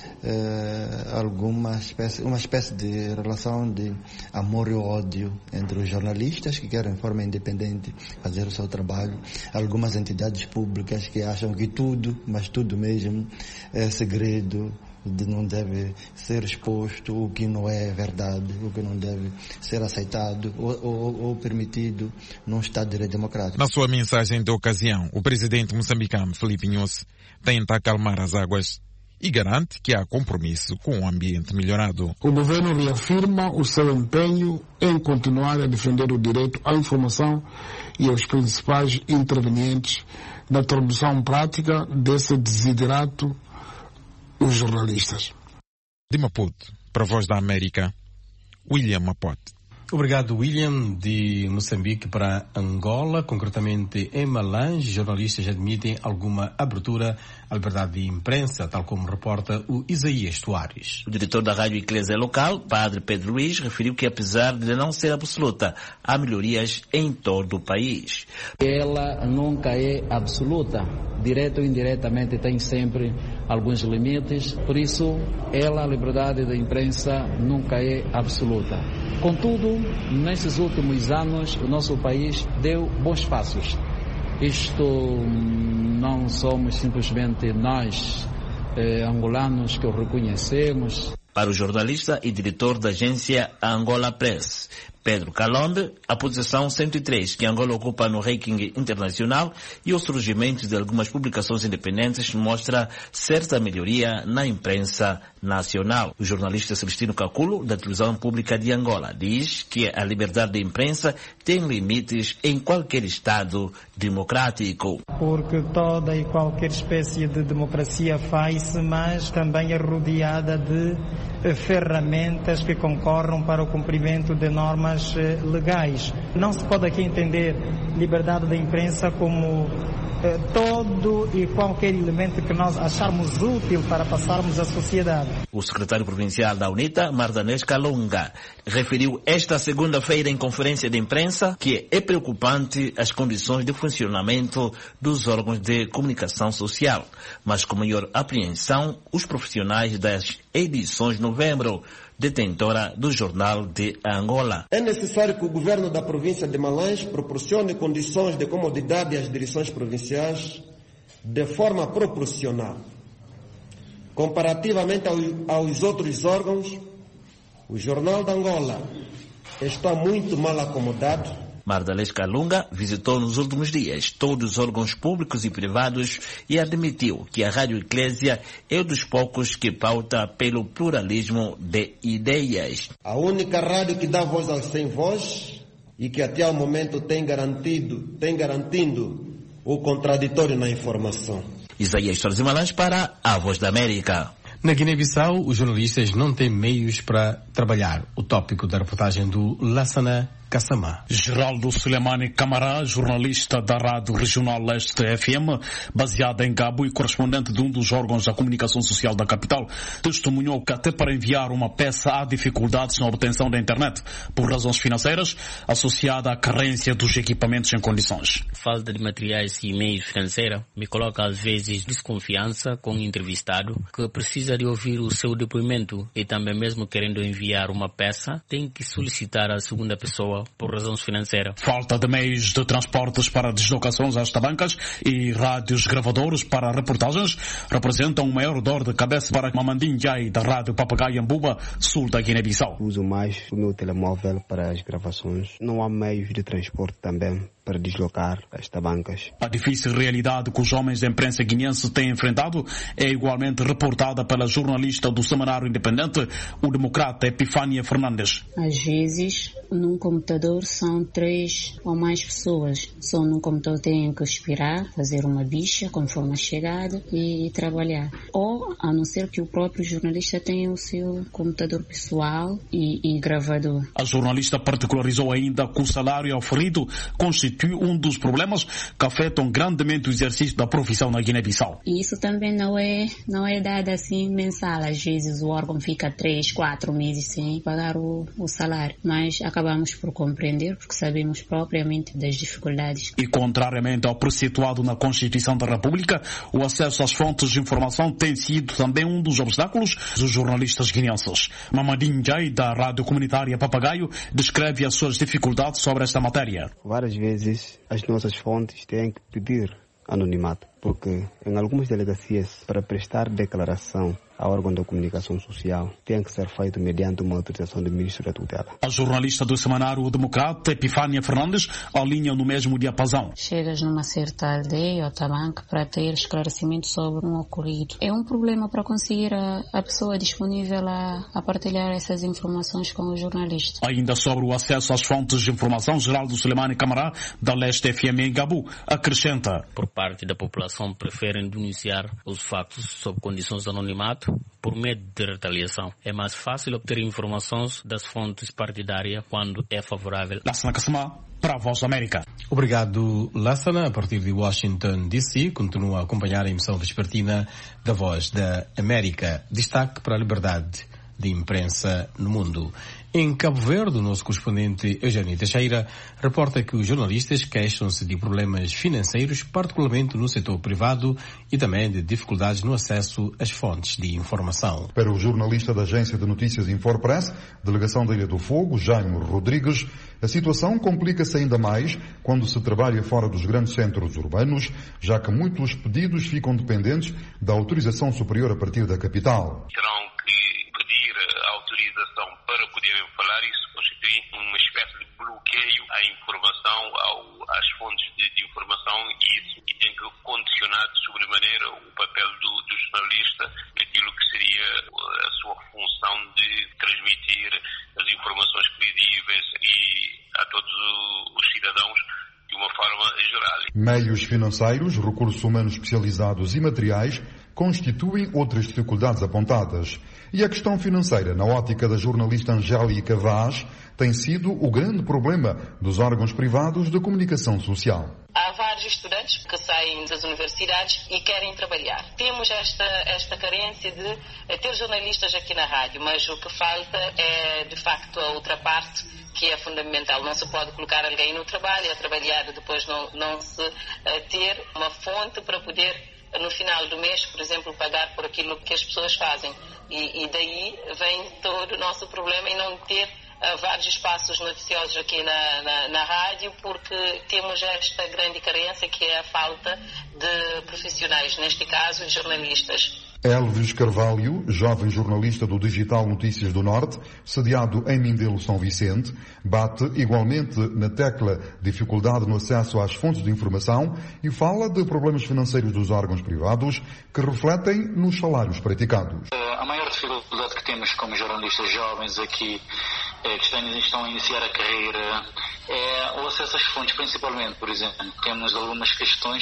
uma espécie de relação de amor e ódio entre os jornalistas que querem de forma independente fazer o seu trabalho, algumas entidades públicas que acham que tudo, mas tudo mesmo, é segredo não deve ser exposto o que não é verdade, o que não deve ser aceitado ou permitido num Estado de Direito democrático. Na sua mensagem de ocasião, o presidente moçambicano Filipe Nyusi tenta acalmar as águas e garante que há compromisso com um ambiente melhorado. O governo reafirma o seu empenho em continuar a defender o direito à informação e aos principais intervenientes na tradução prática desse desiderato, os jornalistas. De Maputo, para a Voz da América, William Mapote. Obrigado, William. De Moçambique para Angola, concretamente em Malange, jornalistas admitem alguma abertura à liberdade de imprensa, tal como reporta o Isaías Soares. O diretor da Rádio Eclésia local, Padre Pedro Luiz, referiu que apesar de não ser absoluta, há melhorias em todo o país. Ela nunca é absoluta. Direto ou indiretamente tem sempre alguns limites, por isso a liberdade da imprensa nunca é absoluta. Contudo, nesses últimos anos, o nosso país deu bons passos. Isto não somos simplesmente nós, angolanos, que o reconhecemos. Para o jornalista e diretor da agência Angola Press, Pedro Calombe, a posição 103 que Angola ocupa no ranking internacional e o surgimento de algumas publicações independentes mostra certa melhoria na imprensa nacional. O jornalista Celestino Caculo, da televisão pública de Angola, diz que a liberdade de imprensa tem limites em qualquer Estado democrático. Porque toda e qualquer espécie de democracia faz-se, mas também é rodeada de ferramentas que concorram para o cumprimento de normas legais. Não se pode aqui entender liberdade da imprensa como todo e qualquer elemento que nós acharmos útil para passarmos à sociedade. O secretário provincial da UNITA, Mardanês Kalunga, referiu esta segunda-feira em conferência de imprensa que é preocupante as condições de funcionamento dos órgãos de comunicação social, mas com maior apreensão os profissionais das edições Novembro, detentora do Jornal de Angola. É necessário que o governo da província de Malange proporcione condições de comodidade às direções provinciais de forma proporcional. Comparativamente aos outros órgãos, o Jornal de Angola está muito mal acomodado. Mardanês Kalunga visitou nos últimos dias todos os órgãos públicos e privados e admitiu que a Rádio Eclésia é um dos poucos que pauta pelo pluralismo de ideias. A única rádio que dá voz aos sem voz e que até ao momento tem garantindo o contraditório na informação. Isaías Soares de Malange para a Voz da América. Na Guiné-Bissau, os jornalistas não têm meios para trabalhar. O tópico da reportagem do Lassana Kassamá. Geraldo Sulemani Camará, jornalista da Rádio Regional Leste FM, baseada em Gabo e correspondente de um dos órgãos da comunicação social da capital, testemunhou que até para enviar uma peça há dificuldades na obtenção da internet, por razões financeiras, associada à carência dos equipamentos em condições. Falta de materiais e meios financeiros me coloca às vezes desconfiança com o entrevistado que precisa de ouvir o seu depoimento e também mesmo querendo enviar uma peça, tem que solicitar à segunda pessoa por razões financeiras. Falta de meios de transportes para deslocações às tabancas e rádios gravadores para reportagens representam um maior dor de cabeça para Mamandin Jai da Rádio Papagaio Mbuba, sul da Guiné-Bissau. Uso mais o meu telemóvel para as gravações. Não há meios de transporte também para deslocar as tabancas. A difícil realidade que os homens da imprensa guineense têm enfrentado é igualmente reportada pela jornalista do Semanário Independente, o democrata Epifânia Fernandes. Às vezes, num computador são 3 ou mais pessoas. Só num computador têm que esperar, fazer uma bicha conforme a chegada e trabalhar. Ou, a não ser que o próprio jornalista tenha o seu computador pessoal e gravador. A jornalista particularizou ainda que o salário oferido constitui um dos problemas que afetam grandemente o exercício da profissão na Guiné-Bissau. E isso também não é dado assim mensal. Às vezes o órgão fica 3, 4 meses sem pagar o salário. Mas acabamos por compreender porque sabemos propriamente das dificuldades. E contrariamente ao preceituado na Constituição da República, o acesso às fontes de informação tem sido também um dos obstáculos dos jornalistas guineenses. Mamadinho Jai, da Rádio Comunitária Papagaio, descreve as suas dificuldades sobre esta matéria. Várias vezes as nossas fontes têm que pedir anonimato, porque em algumas delegacias, para prestar declaração ao órgão da comunicação social, tem que ser feito mediante uma autorização do Ministro da Tutela. A jornalista do semanário O Democrata, Epifânia Fernandes, alinha no mesmo diapasão. Chegas numa certa aldeia ou tabanca para ter esclarecimento sobre um ocorrido. É um problema para conseguir a pessoa disponível a partilhar essas informações com o jornalista. Ainda sobre o acesso às fontes de informação, Geraldo Suleimani Camará, da Leste FM em Gabu, acrescenta: por parte da população, preferem denunciar os fatos sob condições de anonimato por medo de retaliação. É mais fácil obter informações das fontes partidárias quando é favorável. Lassana Kassamá, para a Voz da América. Obrigado, Lassana. A partir de Washington, D.C., continua a acompanhar a emissão vespertina da Voz da América. Destaque para a liberdade de imprensa no mundo. Em Cabo Verde, o nosso correspondente Eugênio Teixeira reporta que os jornalistas queixam-se de problemas financeiros, particularmente no setor privado, e também de dificuldades no acesso às fontes de informação. Para o jornalista da agência de notícias Infopress, delegação da Ilha do Fogo, Jaime Rodrigues, a situação complica-se ainda mais quando se trabalha fora dos grandes centros urbanos, já que muitos pedidos ficam dependentes da autorização superior a partir da capital. Para poderem falar, isso constitui uma espécie de bloqueio à informação, às fontes de informação, e tem que condicionar de sobremaneira o papel do jornalista naquilo que seria a sua função de transmitir as informações credíveis e a todos os cidadãos de uma forma geral. Meios financeiros, recursos humanos especializados e materiais constituem outras dificuldades apontadas. E a questão financeira, na ótica da jornalista Angélica Vaz, tem sido o grande problema dos órgãos privados de comunicação social. Há vários estudantes que saem das universidades e querem trabalhar. Temos esta carência de ter jornalistas aqui na rádio, mas o que falta é, de facto, a outra parte, que é fundamental. Não se pode colocar alguém no trabalho, a trabalhar e depois não se ter uma fonte para poder, no final do mês, por exemplo, pagar por aquilo que as pessoas fazem. E daí vem todo o nosso problema em não ter vários espaços noticiosos aqui na rádio, porque temos esta grande carência, que é a falta de profissionais, neste caso, jornalistas. Elvis Carvalho, jovem jornalista do Digital Notícias do Norte, sediado em Mindelo, São Vicente, bate igualmente na tecla dificuldade no acesso às fontes de informação e fala de problemas financeiros dos órgãos privados que refletem nos salários praticados. A maior dificuldade que temos como jornalistas jovens aqui, que estão a iniciar a carreira, é o acesso às fontes, principalmente. Por exemplo, temos algumas questões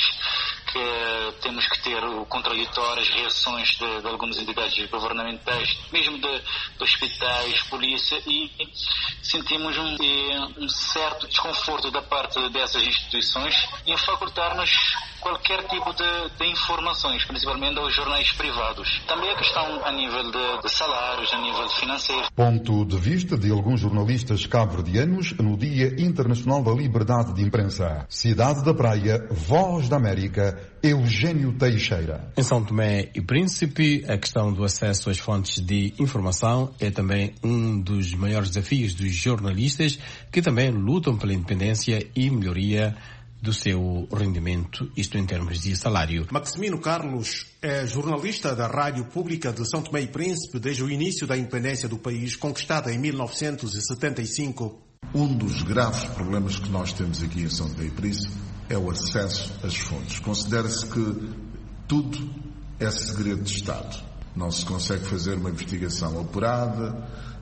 que temos que ter o contraditório, as reações de algumas entidades governamentais, mesmo de hospitais, polícia, e sentimos um certo desconforto da parte dessas instituições em facultar-nos qualquer tipo de informações, principalmente aos jornais privados. Também a questão a nível de salários, a nível financeiro. Ponto de vista de alguns jornalistas cabo-verdianos no Dia Internacional da Liberdade de Imprensa. Cidade da Praia, Voz da América, Eugênio Teixeira. Em São Tomé e Príncipe, a questão do acesso às fontes de informação é também um dos maiores desafios dos jornalistas, que também lutam pela independência e melhoria do seu rendimento, isto em termos de salário. Maximino Carlos é jornalista da Rádio Pública de São Tomé e Príncipe desde o início da independência do país, conquistada em 1975. Um dos graves problemas que nós temos aqui em São Tomé e Príncipe é o acesso às fontes. Considera-se que tudo é segredo de Estado. Não se consegue fazer uma investigação apurada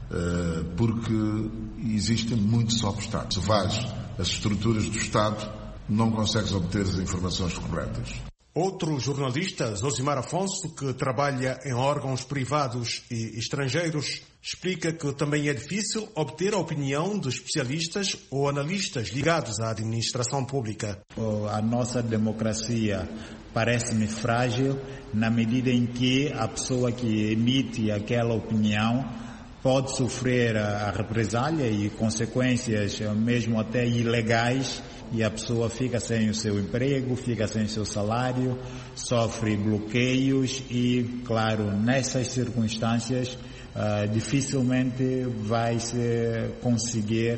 porque existem muitos obstáculos. Se vais às estruturas do Estado, não consegues obter as informações corretas. Outro jornalista, Zosimar Afonso, que trabalha em órgãos privados e estrangeiros, explica que também é difícil obter a opinião de especialistas ou analistas ligados à administração pública. A nossa democracia parece-me frágil na medida em que a pessoa que emite aquela opinião pode sofrer a represália e consequências mesmo até ilegais, e a pessoa fica sem o seu emprego, fica sem o seu salário, sofre bloqueios e, claro, nessas circunstâncias dificilmente vai se conseguir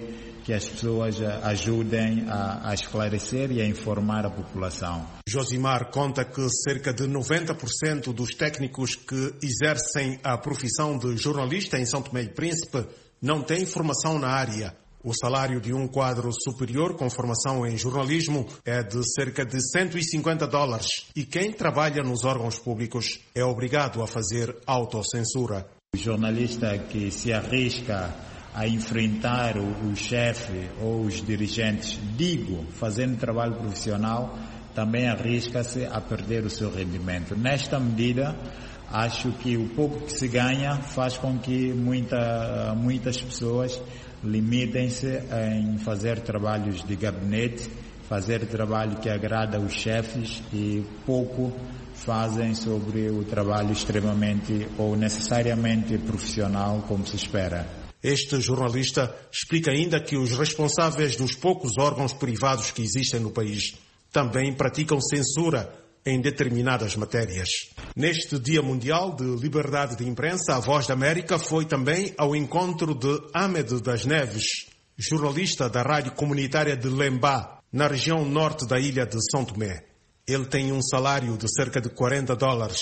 que as pessoas ajudem a esclarecer e a informar a população. Josimar conta que cerca de 90% dos técnicos que exercem a profissão de jornalista em São Tomé e Príncipe não têm formação na área. O salário de um quadro superior com formação em jornalismo é de cerca de $150 e quem trabalha nos órgãos públicos é obrigado a fazer autocensura. O jornalista que se arrisca a enfrentar o chefe ou os dirigentes, fazendo trabalho profissional, também arrisca-se a perder o seu rendimento. Nesta medida, acho que o pouco que se ganha faz com que muitas pessoas limitem-se em fazer trabalhos de gabinete, fazer trabalho que agrada os chefes e pouco fazem sobre o trabalho extremamente ou necessariamente profissional como se espera. Este jornalista explica ainda que os responsáveis dos poucos órgãos privados que existem no país também praticam censura em determinadas matérias. Neste Dia Mundial de Liberdade de Imprensa, a Voz da América foi também ao encontro de Ahmed das Neves, jornalista da rádio comunitária de Lembá, na região norte da ilha de São Tomé. Ele tem um salário de cerca de $40,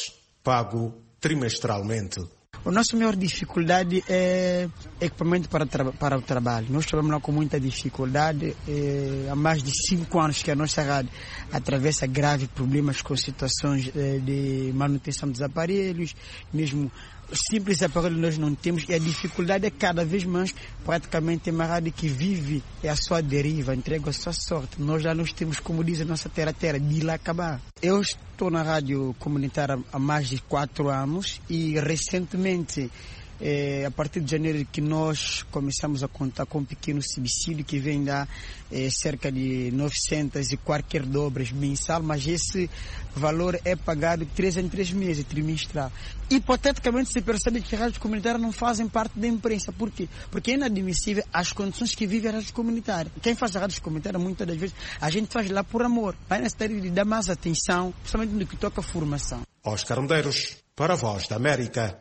pago trimestralmente. A nossa maior dificuldade é equipamento para o trabalho. Nós trabalhamos lá com muita dificuldade. Há mais de 5 anos que a nossa rádio atravessa graves problemas com situações de manutenção dos aparelhos, mesmo simples aparelhos nós não temos, e a dificuldade é cada vez mais, praticamente é uma rádio que vive a sua deriva, entrega a sua sorte. Nós já nós temos, como diz a nossa terra, de lá acabar. Eu estou na rádio comunitária há mais de 4 anos e recentemente, a partir de janeiro, que nós começamos a contar com um pequeno subsídio que vem dar cerca de 900 e qualquer dobras mensal, mas esse valor é pagado 3 em 3 meses, trimestral. Hipoteticamente se percebe que as rádios comunitárias não fazem parte da imprensa. Por quê? Porque é inadmissível as condições que vive a rádio comunitária. Quem faz a rádio comunitária, muitas das vezes, a gente faz lá por amor. Vai necessitar de dar mais atenção, principalmente no que toca a formação. Oscar Medeiros, para a Voz da América.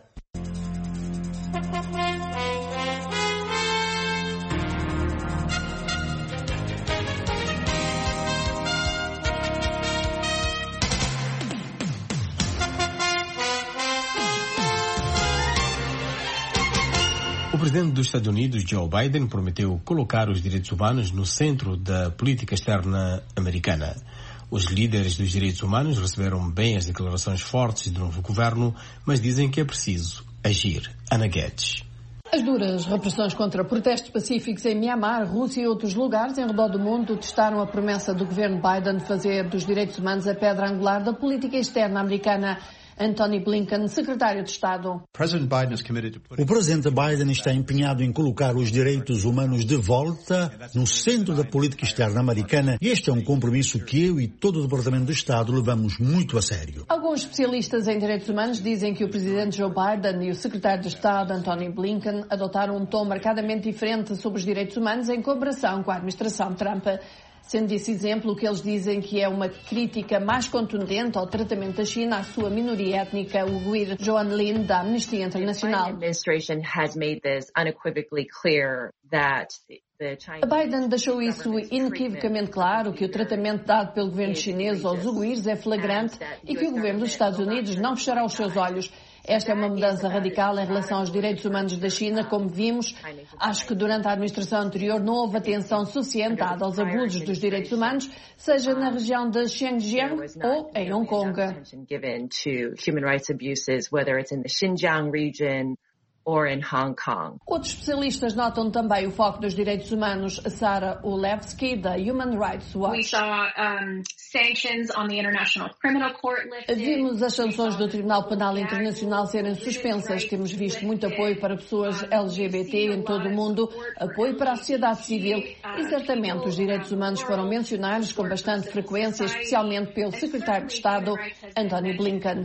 O presidente dos Estados Unidos, Joe Biden, prometeu colocar os direitos humanos no centro da política externa americana. Os líderes dos direitos humanos receberam bem as declarações fortes do novo governo, mas dizem que é preciso agir. Ana Guedes. As duras repressões contra protestos pacíficos em Mianmar, Rússia e outros lugares em redor do mundo testaram a promessa do governo Biden de fazer dos direitos humanos a pedra angular da política externa americana. Antony Blinken, secretário de Estado. O presidente Biden está empenhado em colocar os direitos humanos de volta no centro da política externa americana e este é um compromisso que eu e todo o Departamento de Estado levamos muito a sério. Alguns especialistas em direitos humanos dizem que o presidente Joe Biden e o secretário de Estado, Antony Blinken, adotaram um tom marcadamente diferente sobre os direitos humanos em comparação com a administração Trump. Sendo esse exemplo, o que eles dizem que é uma crítica mais contundente ao tratamento da China à sua minoria étnica uigur. Joan Lin, da Amnistia Internacional. Biden deixou isso inequivocamente claro, que o tratamento dado pelo governo chinês aos uigures é flagrante e que o governo dos Estados Unidos não fechará os seus olhos. Esta é uma mudança radical em relação aos direitos humanos da China, como vimos. Acho que durante a administração anterior não houve atenção suficiente dada aos abusos dos direitos humanos, seja na região de Xinjiang ou em Hong Kong. Outros especialistas notam também o foco dos direitos humanos. Sarah Ulevsky, da Human Rights Watch. Vimos as sanções do Tribunal Penal Internacional serem suspensas. Temos visto muito apoio para pessoas LGBT em todo o mundo, apoio para a sociedade civil e certamente os direitos humanos foram mencionados com bastante frequência, especialmente pelo secretário de Estado, Antony Blinken.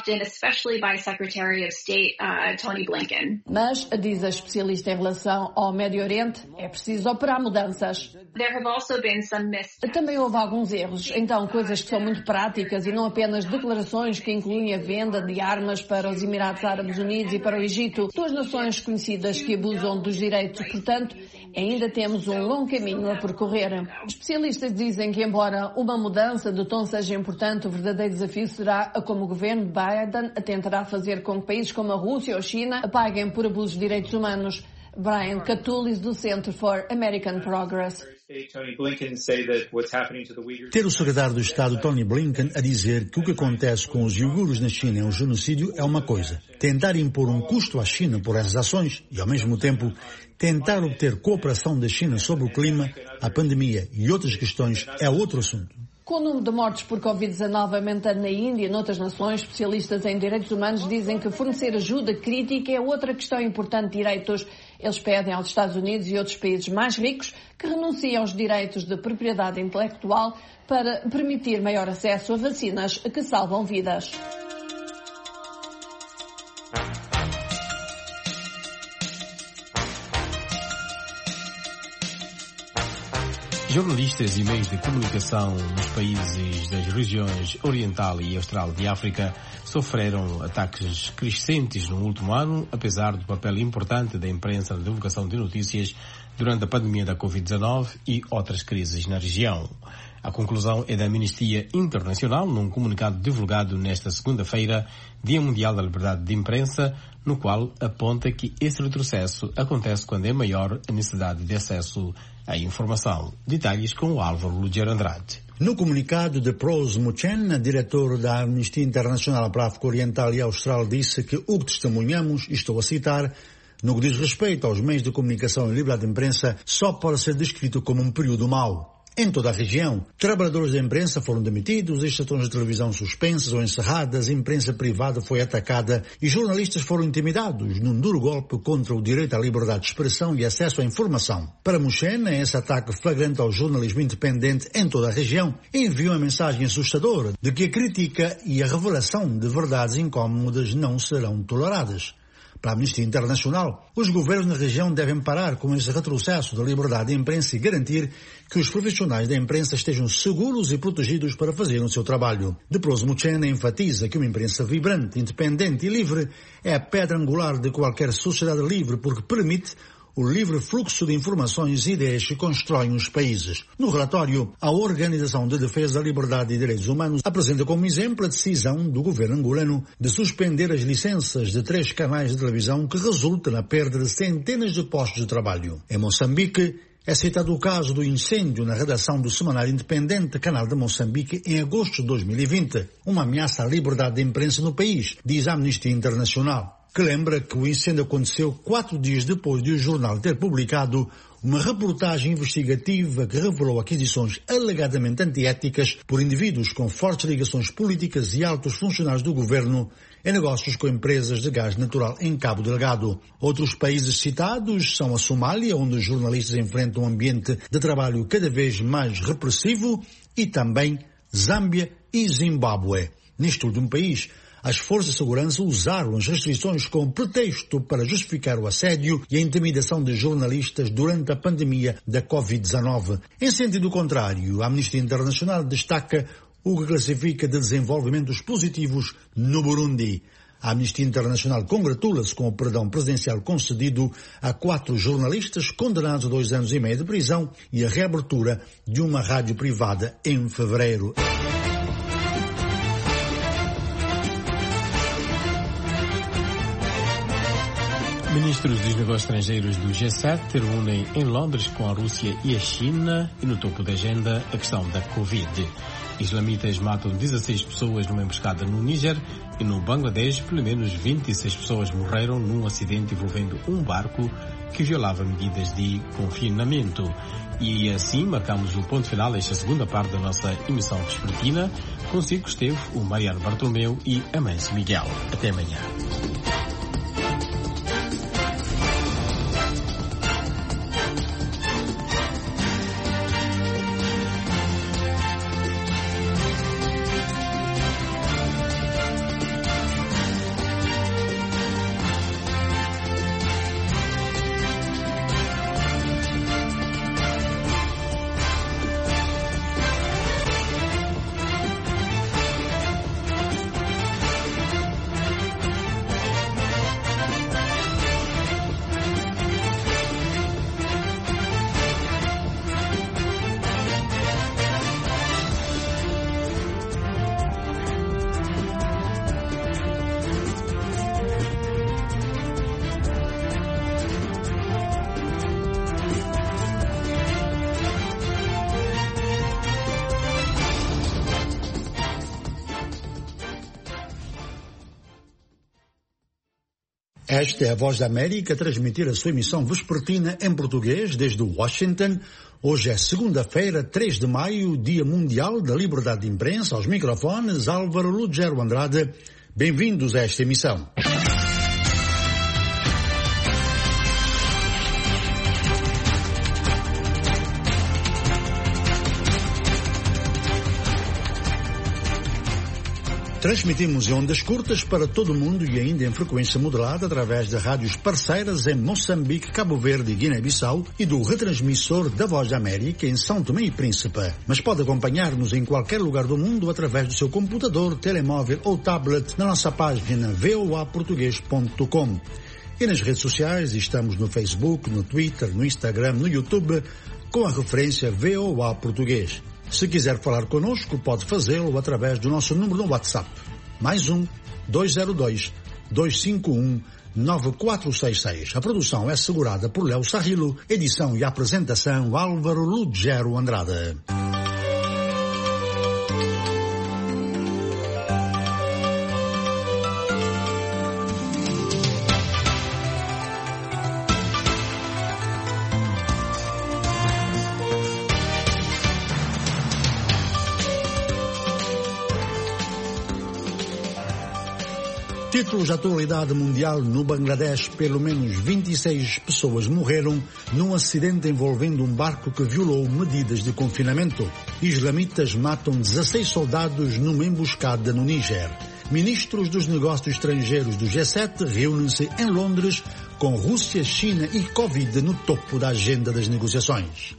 Mas, diz a especialista em relação ao Médio Oriente, é preciso operar mudanças. Também houve alguns erros, então coisas que são muito práticas e não apenas declarações que incluem a venda de armas para os Emirados Árabes Unidos e para o Egito, duas nações conhecidas que abusam dos direitos. Portanto, Ainda temos um longo caminho a percorrer. Especialistas dizem que, embora uma mudança de tom seja importante, o verdadeiro desafio será a como o governo Biden tentará fazer com que países como a Rússia ou a China paguem por abusos de direitos humanos. Brian Katulis, do Center for American Progress. Ter o secretário de Estado Tony Blinken a dizer que o que acontece com os uigures na China é um genocídio é uma coisa. Tentar impor um custo à China por essas ações e, ao mesmo tempo, tentar obter cooperação da China sobre o clima, a pandemia e outras questões é outro assunto. Com o número de mortes por Covid-19 aumentando na Índia e noutras nações, especialistas em direitos humanos dizem que fornecer ajuda crítica é outra questão importante de direitos. Eles pedem aos Estados Unidos e outros países mais ricos que renunciem aos direitos de propriedade intelectual para permitir maior acesso a vacinas que salvam vidas. Jornalistas e meios de comunicação nos países das regiões Oriental e Austral de África sofreram ataques crescentes no último ano, apesar do papel importante da imprensa na divulgação de notícias durante a pandemia da Covid-19 e outras crises na região. A conclusão é da Amnistia Internacional num comunicado divulgado nesta segunda-feira, Dia Mundial da Liberdade de Imprensa, no qual aponta que esse retrocesso acontece quando é maior a necessidade de acesso à informação. Detalhes com o Álvaro Lugero Andrade. No comunicado de Prose Muchen, diretor da Amnistia Internacional para a África Oriental e Austral, disse que o que testemunhamos, e estou a citar, no que diz respeito aos meios de comunicação e liberdade de imprensa, só pode ser descrito como um período mau. Em toda a região, trabalhadores da imprensa foram demitidos, estações de televisão suspensas ou encerradas, a imprensa privada foi atacada e jornalistas foram intimidados num duro golpe contra o direito à liberdade de expressão e acesso à informação. Para Muchen, esse ataque flagrante ao jornalismo independente em toda a região enviou uma mensagem assustadora de que a crítica e a revelação de verdades incómodas não serão toleradas. Para a Amnistia Internacional, os governos na região devem parar com esse retrocesso da liberdade de imprensa e garantir que os profissionais da imprensa estejam seguros e protegidos para fazerem o seu trabalho. De Prose Muchen enfatiza que uma imprensa vibrante, independente e livre é a pedra angular de qualquer sociedade livre porque permite o livre fluxo de informações e ideias que constroem os países. No relatório, a Organização de Defesa da Liberdade e Direitos Humanos apresenta como exemplo a decisão do governo angolano de suspender as licenças de 3 canais de televisão que resulta na perda de centenas de postos de trabalho. Em Moçambique, é citado o caso do incêndio na redação do semanário independente Canal de Moçambique em agosto de 2020, uma ameaça à liberdade de imprensa no país, diz a Amnistia Internacional, que lembra que o incêndio aconteceu 4 dias depois de o jornal ter publicado uma reportagem investigativa que revelou aquisições alegadamente antiéticas por indivíduos com fortes ligações políticas e altos funcionários do governo em negócios com empresas de gás natural em Cabo Delgado. Outros países citados são a Somália, onde os jornalistas enfrentam um ambiente de trabalho cada vez mais repressivo, e também Zâmbia e Zimbábue. Neste último país, as forças de segurança usaram as restrições como pretexto para justificar o assédio e a intimidação de jornalistas durante a pandemia da Covid-19. Em sentido contrário, a Amnistia Internacional destaca o que classifica de desenvolvimentos positivos no Burundi. A Amnistia Internacional congratula-se com o perdão presidencial concedido a 4 jornalistas condenados a 2 anos e meio de prisão e a reabertura de uma rádio privada em fevereiro. Ministros dos Negócios Estrangeiros do G7 reúnem em Londres com a Rússia e a China e no topo da agenda a questão da Covid. Islamitas matam 16 pessoas numa emboscada no Níger e no Bangladesh pelo menos 26 pessoas morreram num acidente envolvendo um barco que violava medidas de confinamento. E assim marcamos o ponto final desta segunda parte da nossa emissão vespertina. Consigo esteve o Mariano Bartolomeu e Amâncio Miguel. Até amanhã. Esta é a Voz da América a transmitir a sua emissão vespertina em português desde Washington. Hoje é segunda-feira, 3 de maio, Dia Mundial da Liberdade de Imprensa. Aos microfones, Álvaro Lugero Andrade. Bem-vindos a esta emissão. Transmitimos em ondas curtas para todo o mundo e ainda em frequência modulada através de rádios parceiras em Moçambique, Cabo Verde e Guiné-Bissau e do retransmissor da Voz da América em São Tomé e Príncipe. Mas pode acompanhar-nos em qualquer lugar do mundo através do seu computador, telemóvel ou tablet na nossa página voaportugues.com. E nas redes sociais estamos no Facebook, no Twitter, no Instagram, no YouTube com a referência VOA Português. Se quiser falar conosco, pode fazê-lo através do nosso número no WhatsApp. Mais 202-251-9466. A produção é assegurada por Léo Sarrilo, edição e apresentação Álvaro Lugero Andrade. Títulos de atualidade mundial: no Bangladesh, pelo menos 26 pessoas morreram num acidente envolvendo um barco que violou medidas de confinamento. Islamitas matam 16 soldados numa emboscada no Níger. Ministros dos negócios estrangeiros do G7 reúnem-se em Londres com Rússia, China e Covid no topo da agenda das negociações.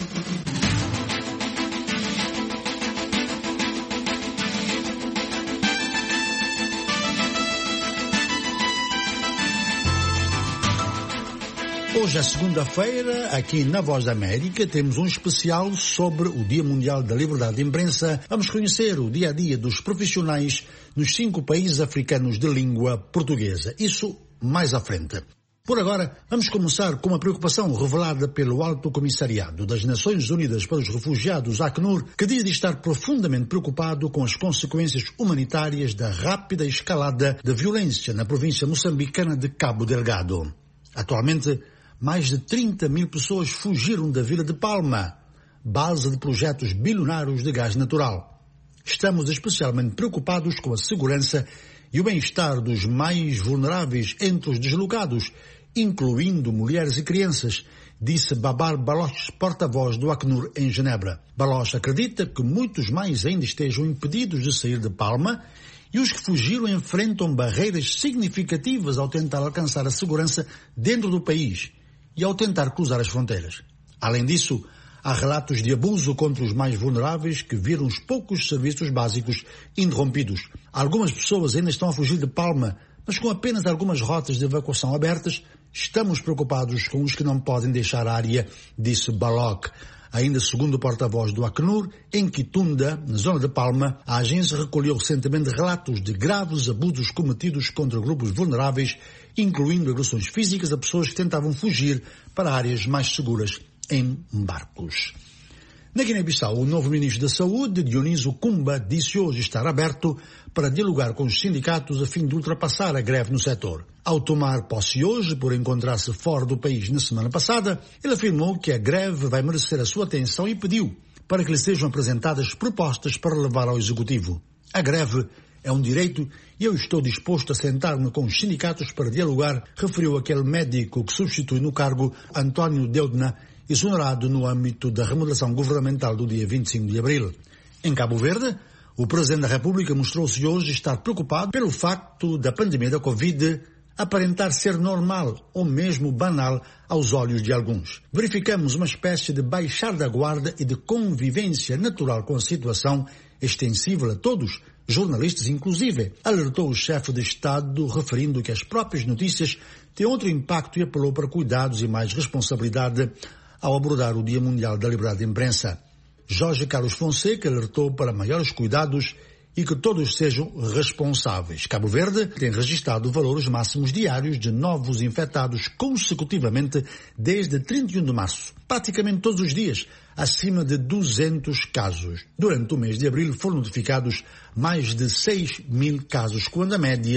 Hoje é segunda-feira, aqui na Voz da América temos um especial sobre o Dia Mundial da Liberdade de Imprensa. Vamos conhecer o dia-a-dia dos profissionais nos 5 países africanos de língua portuguesa. Isso mais à frente. Por agora, vamos começar com uma preocupação revelada pelo Alto Comissariado das Nações Unidas para os Refugiados, ACNUR, que diz estar profundamente preocupado com as consequências humanitárias da rápida escalada da violência na província moçambicana de Cabo Delgado. Atualmente, mais de 30 mil pessoas fugiram da Vila de Palma, base de projetos bilionários de gás natural. Estamos especialmente preocupados com a segurança e o bem-estar dos mais vulneráveis entre os deslocados, incluindo mulheres e crianças, disse Babar Baloch, porta-voz do ACNUR em Genebra. Baloch acredita que muitos mais ainda estejam impedidos de sair de Palma e os que fugiram enfrentam barreiras significativas ao tentar alcançar a segurança dentro do país e ao tentar cruzar as fronteiras. Além disso, há relatos de abuso contra os mais vulneráveis que viram os poucos serviços básicos interrompidos. Algumas pessoas ainda estão a fugir de Palma, mas com apenas algumas rotas de evacuação abertas, estamos preocupados com os que não podem deixar a área, disse Baloch. Ainda segundo o porta-voz do ACNUR, em Quitunda, na zona de Palma, a agência recolheu recentemente relatos de graves abusos cometidos contra grupos vulneráveis, incluindo agressões físicas a pessoas que tentavam fugir para áreas mais seguras em barcos. Na Guiné-Bissau, o novo ministro da Saúde, Dionísio Kumba, disse hoje estar aberto para dialogar com os sindicatos a fim de ultrapassar a greve no setor. Ao tomar posse hoje, por encontrar-se fora do país na semana passada, ele afirmou que a greve vai merecer a sua atenção e pediu para que lhe sejam apresentadas propostas para levar ao Executivo. A greve é um direito e eu estou disposto a sentar-me com os sindicatos para dialogar, referiu aquele médico que substitui no cargo António Deudna, exonerado no âmbito da remodelação governamental do dia 25 de abril. Em Cabo Verde, o Presidente da República mostrou-se hoje estar preocupado pelo facto da pandemia da Covid aparentar ser normal ou mesmo banal aos olhos de alguns. Verificamos uma espécie de baixar da guarda e de convivência natural com a situação, extensível a todos, jornalistas inclusive, alertou o chefe de Estado, referindo que as próprias notícias têm outro impacto e apelou para cuidados e mais responsabilidade ao abordar o Dia Mundial da Liberdade de Imprensa. Jorge Carlos Fonseca alertou para maiores cuidados e que todos sejam responsáveis. Cabo Verde tem registrado valores máximos diários de novos infectados consecutivamente desde 31 de março. Praticamente todos os dias, acima de 200 casos. Durante o mês de abril foram notificados mais de 6 mil casos, quando a média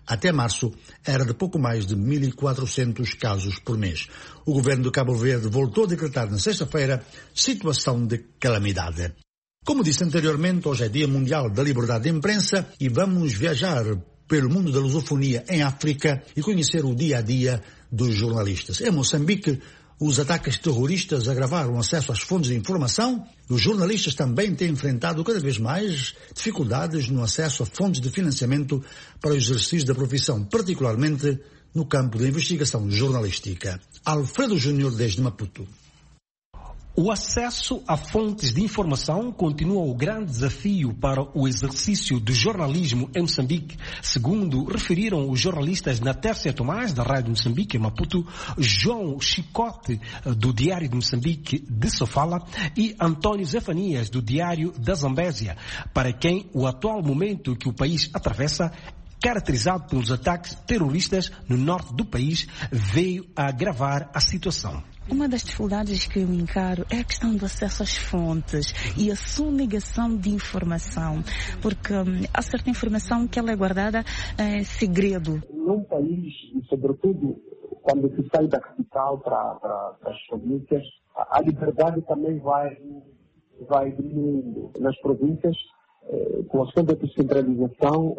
Até março era de pouco mais de 1.400 casos por mês. O governo de Cabo Verde voltou a decretar na sexta-feira situação de calamidade. Como disse anteriormente, hoje é Dia Mundial da Liberdade de Imprensa e vamos viajar pelo mundo da lusofonia em África e conhecer o dia-a-dia dos jornalistas. Em Moçambique, os ataques terroristas agravaram o acesso às fontes de informação. Os jornalistas também têm enfrentado cada vez mais dificuldades no acesso a fontes de financiamento para o exercício da profissão, particularmente no campo da investigação jornalística. Alfredo Júnior, desde Maputo. O acesso a fontes de informação continua o grande desafio para o exercício do jornalismo em Moçambique, segundo referiram os jornalistas Natércia Tomás, da Rádio Moçambique, em Maputo, João Chicote, do Diário de Moçambique, de Sofala, e António Zefanias, do Diário da Zambésia, para quem o atual momento que o país atravessa, caracterizado pelos ataques terroristas no norte do país, veio a agravar a situação. Uma das dificuldades que eu encaro é a questão do acesso às fontes e a sonegação de informação, porque há certa informação que ela é guardada em segredo. Num país, e sobretudo quando se sai da capital para as províncias, a liberdade também vai diminuindo. Nas províncias, com a questão da descentralização,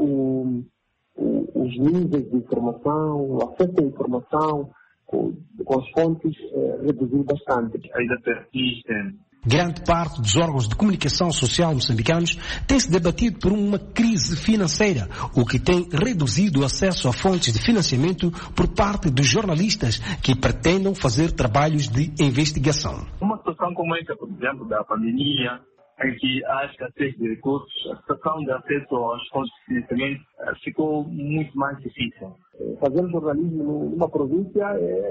os níveis de informação, o acesso à informação, com as fontes reduziu bastante. Ainda persistem. Grande parte dos órgãos de comunicação social moçambicanos tem-se debatido por uma crise financeira, o que tem reduzido o acesso a fontes de financiamento por parte dos jornalistas que pretendam fazer trabalhos de investigação. Uma situação como essa, por exemplo, da pandemia, em que há escassez de recursos, a situação de acesso às fontes de financiamento ficou muito mais difícil. Fazer jornalismo numa província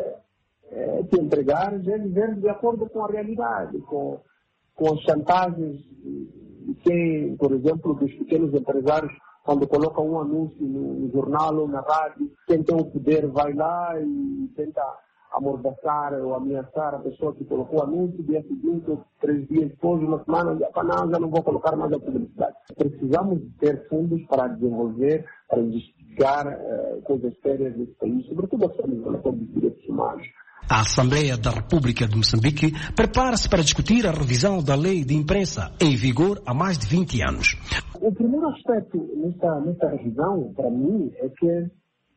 é te entregar e viver de acordo com a realidade, com as chantagens de quem, por exemplo, dos pequenos empresários, quando colocam um anúncio no jornal ou na rádio, quem tem o poder vai lá e tenta amordaçar ou ameaçar a pessoa que colocou o anúncio, dia seguinte, 3 dias depois, uma semana, já não vou colocar mais a publicidade. Precisamos ter fundos para desenvolver, para investigar coisas sérias nesse país, sobretudo a questão dos direitos humanos. A Assembleia da República de Moçambique prepara-se para discutir a revisão da lei de imprensa, em vigor há mais de 20 anos. O primeiro aspecto nesta revisão, para mim, é que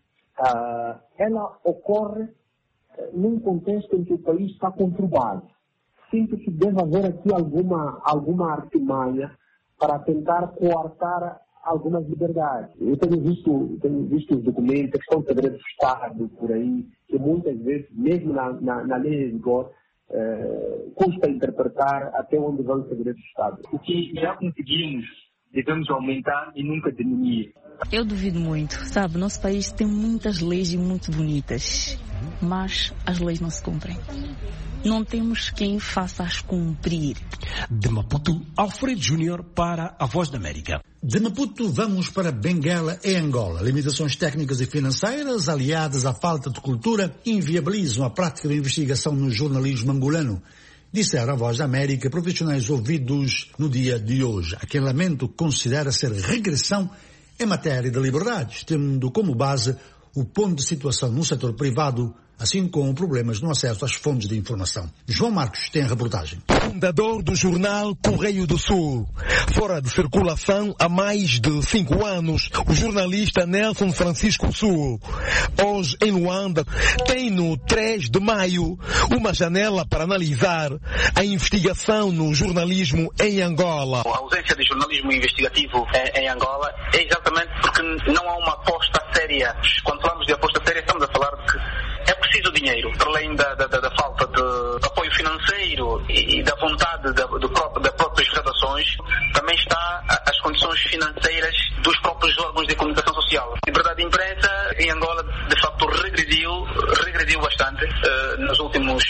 ela ocorre num contexto em que o país está conturbado. Sinto que deve haver aqui alguma artimanha para tentar coartar algumas liberdades. Eu tenho visto os documentos que são segredos do Estado por aí, que muitas vezes, mesmo na lei em vigor, custa interpretar até onde vão os segredos do Estado. O que já conseguimos, devemos aumentar e nunca diminuir. Eu duvido muito, sabe? Nosso país tem muitas leis muito bonitas, mas as leis não se cumprem. Não temos quem faça-as cumprir. De Maputo, Alfredo Júnior para a Voz da América. De Maputo vamos para Benguela, em Angola. Limitações técnicas e financeiras, aliadas à falta de cultura, inviabilizam a prática da investigação no jornalismo angolano. Disseram a Voz da América profissionais ouvidos no dia de hoje. A quem lamento considera ser regressão em matéria de liberdades, tendo como base o ponto de situação no setor privado, assim como problemas no acesso às fontes de informação. João Marcos tem a reportagem. Fundador do jornal Correio do Sul. Fora de circulação há mais de 5 anos, o jornalista Nelson Francisco Sul. Hoje, em Luanda, tem no 3 de maio uma janela para analisar a investigação no jornalismo em Angola. A ausência de jornalismo investigativo em Angola é exatamente porque não há uma aposta séria. Quando falamos de aposta séria, estamos a falar de que é preciso dinheiro, para além da falta de apoio financeiro e da vontade das próprias redações, também está as condições financeiras dos próprios órgãos de comunicação social. A liberdade de imprensa em Angola, de facto, regrediu regrediu bastante nos últimos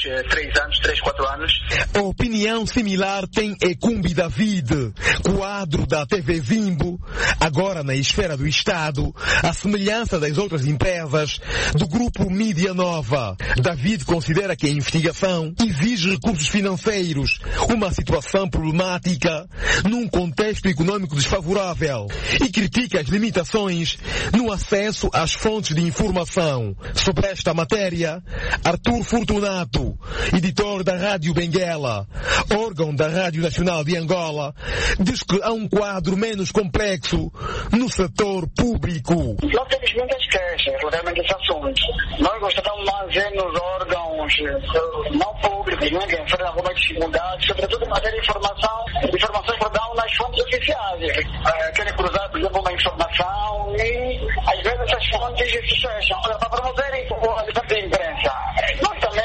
4 anos. Opinião similar tem Ecumbi David, quadro da TV Zimbo, agora na esfera do Estado, à semelhança das outras empresas do grupo Mídia Nova. David considera que a investigação exige recursos financeiros, uma situação problemática num contexto econômico desfavorável, e critica as limitações no acesso às fontes de informação. Sobre esta matéria, Arthur Fortunato, editor da Rádio Benguela, órgão da Rádio Nacional de Angola, diz que há um quadro menos complexo no setor público. Nós temos muitas queixas relativamente a esse assunto. Nós gostamos mais de ver nos órgãos não públicos, que enfrentam alguma dificuldade, sobretudo em matéria de informações que dão nas fontes oficiais. Querem cruzar, por exemplo, uma informação e às vezes essas fontes se fecham. Para promoverem a liberdade da imprensa, nós também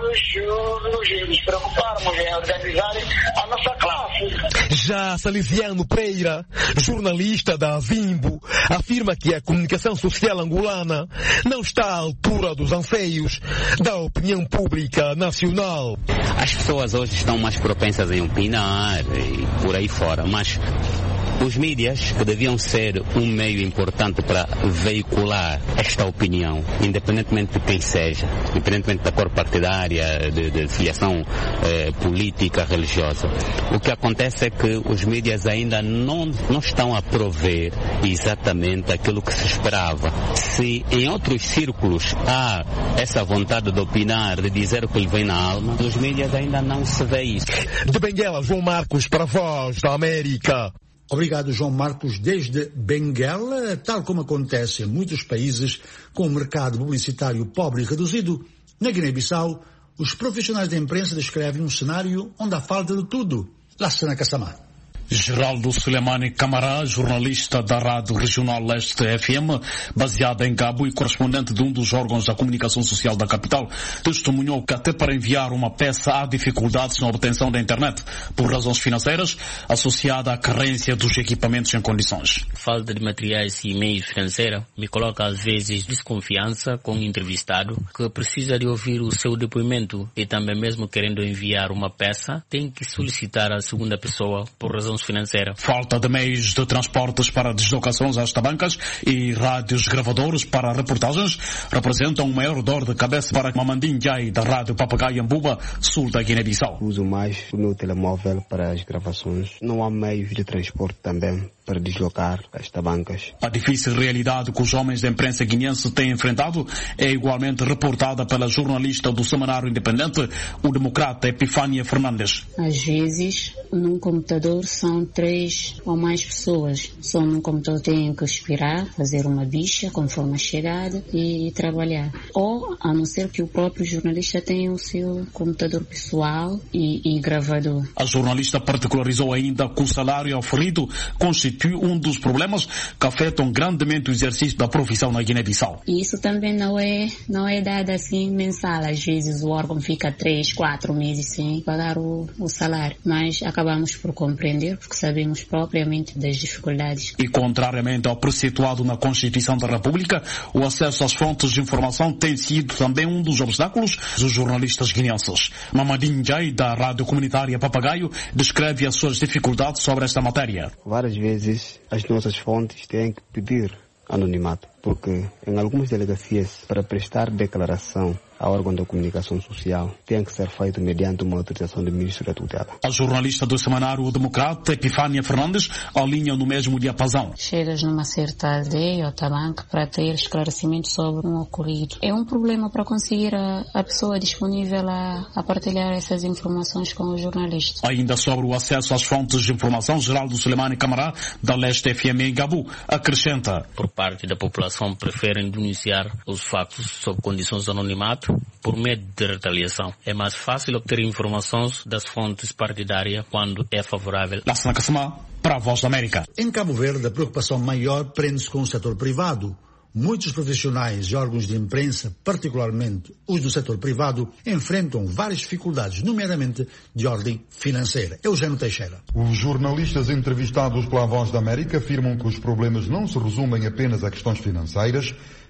devemos nos preocuparmos em organizar a nossa classe. Já Salesiano Pereira, jornalista da Zimbo, afirma que a comunicação social angolana não está à altura dos anseios da opinião pública nacional. As pessoas hoje estão mais propensas em opinar e por aí fora, mas os mídias, que deviam ser um meio importante para veicular esta opinião, independentemente de quem seja, independentemente da cor partidária, de filiação política, religiosa. O que acontece é que os mídias ainda não estão a prover exatamente aquilo que se esperava. Se em outros círculos há essa vontade de opinar, de dizer o que lhe vem na alma, nos mídias ainda não se vê isso. De Benguela, João Marcos, para a Voz da América. Obrigado, João Marcos, desde Benguela. Tal como acontece em muitos países com um mercado publicitário pobre e reduzido, na Guiné-Bissau, os profissionais da imprensa descrevem um cenário onde há falta de tudo. Lassana Kassamá. Geraldo Sulemani Camará, jornalista da Rádio Regional Leste FM, baseada em Gabo e correspondente de um dos órgãos da comunicação social da capital, testemunhou que até para enviar uma peça há dificuldades na obtenção da internet, por razões financeiras, associada à carência dos equipamentos em condições. Falta de materiais e meios financeiros me coloca às vezes desconfiança com o entrevistado que precisa de ouvir o seu depoimento e também mesmo querendo enviar uma peça, tem que solicitar a segunda pessoa por razões financeiras. Falta de meios de transportes para deslocações às tabancas e rádios gravadores para reportagens representam um maior dor de cabeça para Mamandin Jai da Rádio Papagaio Ambuba, sul da Guiné-Bissau. Uso mais o meu telemóvel para as gravações. Não há meios de transporte também para deslocar as tabancas. A difícil realidade que os homens da imprensa guineense têm enfrentado é igualmente reportada pela jornalista do Semanário Independente, o democrata Epifânia Fernandes. Às vezes, num computador são 3 ou mais pessoas. Só num computador têm que esperar, fazer uma bicha conforme a chegada e trabalhar. Ou, a não ser que o próprio jornalista tenha o seu computador pessoal e gravador. A jornalista particularizou ainda que o salário oferido constitui um dos problemas que afetam grandemente o exercício da profissão na Guiné-Bissau. Isso também não é dado assim mensal. Às vezes o órgão fica 3, 4 meses sem pagar o salário. Mas acabamos por compreender porque sabemos propriamente das dificuldades. E contrariamente ao preceituado na Constituição da República, o acesso às fontes de informação tem sido também um dos obstáculos dos jornalistas guineenses. Mamadinho Jai, da Rádio Comunitária Papagaio, descreve as suas dificuldades sobre esta matéria. Várias vezes as nossas fontes têm que pedir anonimato, porque em algumas delegacias, para prestar declaração a órgão da comunicação social, tem que ser feito mediante uma autorização do Ministro da Tutela. A jornalista do Semanário O Democrata, Epifânia Fernandes, alinha no mesmo diapasão. Chegas numa certa aldeia ou tabanca para ter esclarecimento sobre um ocorrido. É um problema para conseguir a pessoa disponível a partilhar essas informações com o jornalista. Ainda sobre o acesso às fontes de informação, Geraldo Sulemani Camará, da Leste FM em Gabu, acrescenta. Por parte da população, preferem denunciar os fatos sob condições de anonimato por medo de retaliação. É mais fácil obter informações das fontes partidárias quando é favorável. Lassana Kassamá, para a Voz da América. Em Cabo Verde, a preocupação maior prende-se com o setor privado. Muitos profissionais e órgãos de imprensa, particularmente os do setor privado, enfrentam várias dificuldades, nomeadamente de ordem financeira. Eugênio Teixeira. Os jornalistas entrevistados pela Voz da América afirmam que os problemas não se resumem apenas a questões financeiras,